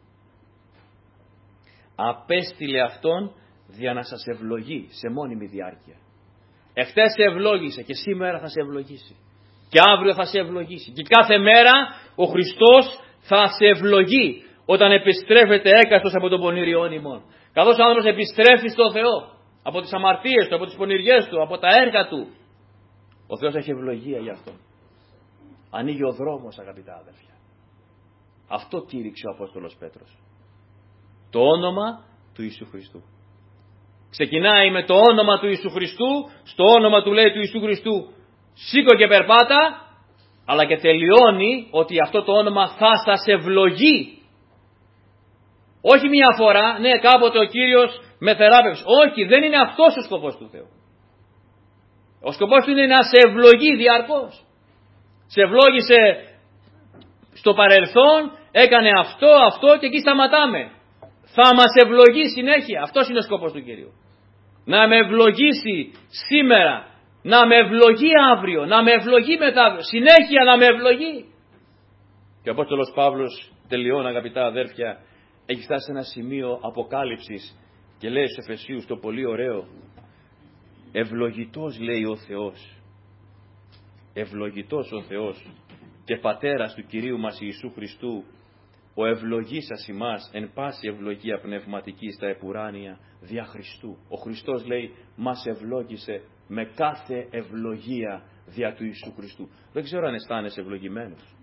Απέστειλε Αυτόν για να σας ευλογεί σε μόνιμη διάρκεια. Εχθές σε ευλόγησε και σήμερα θα σε ευλογήσει. Και αύριο θα σε ευλογήσει. Και κάθε μέρα ο Χριστός θα σε ευλογεί όταν επιστρέφεται έκαστος από τον πονηριόν ημών. Καθώς ο άνθρωπος επιστρέφει στο Θεό από τις αμαρτίες του, από τις πονηριές του, από τα έργα του, ο Θεός έχει ευλογία για αυτόν. Ανοίγει ο δρόμος, αγαπητά αδέρφια. Αυτό κήρυξε ο Απόστολος Πέτρος. Το όνομα του Ιησού Χριστού. Ξεκινάει με το όνομα του Ιησού Χριστού, στο όνομα του λέει του Ιησού Χριστού σήκω και περπάτα, αλλά και τελειώνει ότι αυτό το όνομα θα σας ευλογεί. Όχι μία φορά, ναι κάποτε ο Κύριος με θεράπευσε. Όχι, δεν είναι αυτός ο σκοπός του Θεού. Ο σκοπός του είναι να σε ευλογεί διαρκώς. Σε ευλόγησε στο παρελθόν, έκανε αυτό και εκεί σταματάμε. Θα μας ευλογεί συνέχεια. Αυτός είναι ο σκοπός του Κυρίου. Να με ευλογήσει σήμερα, να με ευλογεί αύριο, να με ευλογεί μετά, συνέχεια να με ευλογεί. Και ο Απόστολος Παύλος τελειώνει, αγαπητά αδέρφια, έχει φτάσει σε ένα σημείο αποκάλυψης και λέει στους Εφεσίους το πολύ ωραίο, ευλογητός λέει ο Θεός, ευλογητός ο Θεός και Πατέρας του Κυρίου μας Ιησού Χριστού, ο ευλογήσας ημάς εν πάση ευλογία πνευματική στα επουράνια δια Χριστού. Ο Χριστός λέει μας ευλόγησε με κάθε ευλογία δια του Ιησού Χριστού. Δεν ξέρω αν αισθάνεσαι ευλογημένος.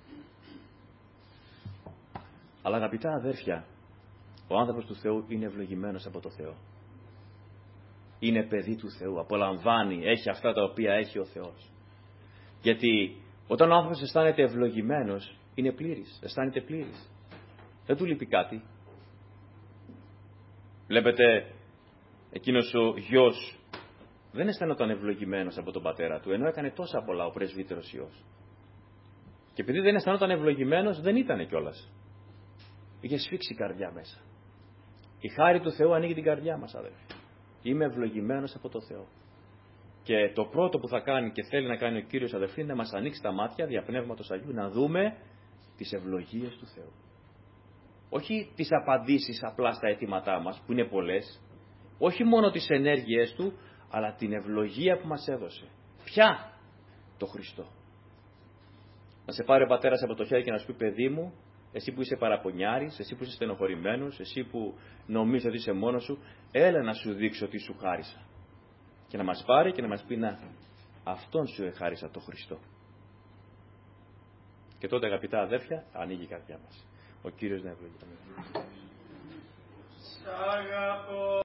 Αλλά αγαπητά αδέρφια, ο άνθρωπος του Θεού είναι ευλογημένος από το Θεό. Είναι παιδί του Θεού, απολαμβάνει, έχει αυτά τα οποία έχει ο Θεός. Γιατί όταν ο άνθρωπος αισθάνεται ευλογημένος, είναι πλήρης, αισθάνεται πλήρης. Δεν του λείπει κάτι. Βλέπετε, εκείνος ο γιος δεν αισθάνονταν ευλογημένος από τον πατέρα του, ενώ έκανε τόσα πολλά ο πρεσβύτερος Υιός. Και επειδή δεν αισθάνονταν ευλογημένος, δεν ήτανε κιόλας. Είχε σφίξει η καρδιά μέσα. Η χάρη του Θεού ανοίγει την καρδιά μας, αδελφοί. Είμαι ευλογημένος από το Θεό. Και το πρώτο που θα κάνει και θέλει να κάνει ο Κύριος, αδελφοί, είναι να μας ανοίξει τα μάτια δια Πνεύματος Αγίου, να δούμε τις ευλογίες του Θεού. Όχι τις απαντήσεις απλά στα αιτήματά μας, που είναι πολλές. Όχι μόνο τις ενέργειές Του, αλλά την ευλογία που μας έδωσε. Ποια? Το Χριστό. Να σε πάρει ο πατέρας από το χέρι και να σου πει, παιδί μου, εσύ που είσαι παραπονιάρης, εσύ που είσαι στενοχωρημένος, εσύ που νομίζεις ότι είσαι μόνος σου, έλα να σου δείξω τι σου χάρισα. Και να μας πάρει και να μας πει, να, αυτόν σου εχάρισα το Χριστό. Και τότε, αγαπητά αδέρφια, ανοίγει η καρδιά μας. Ο Κύριος να ευλογεί.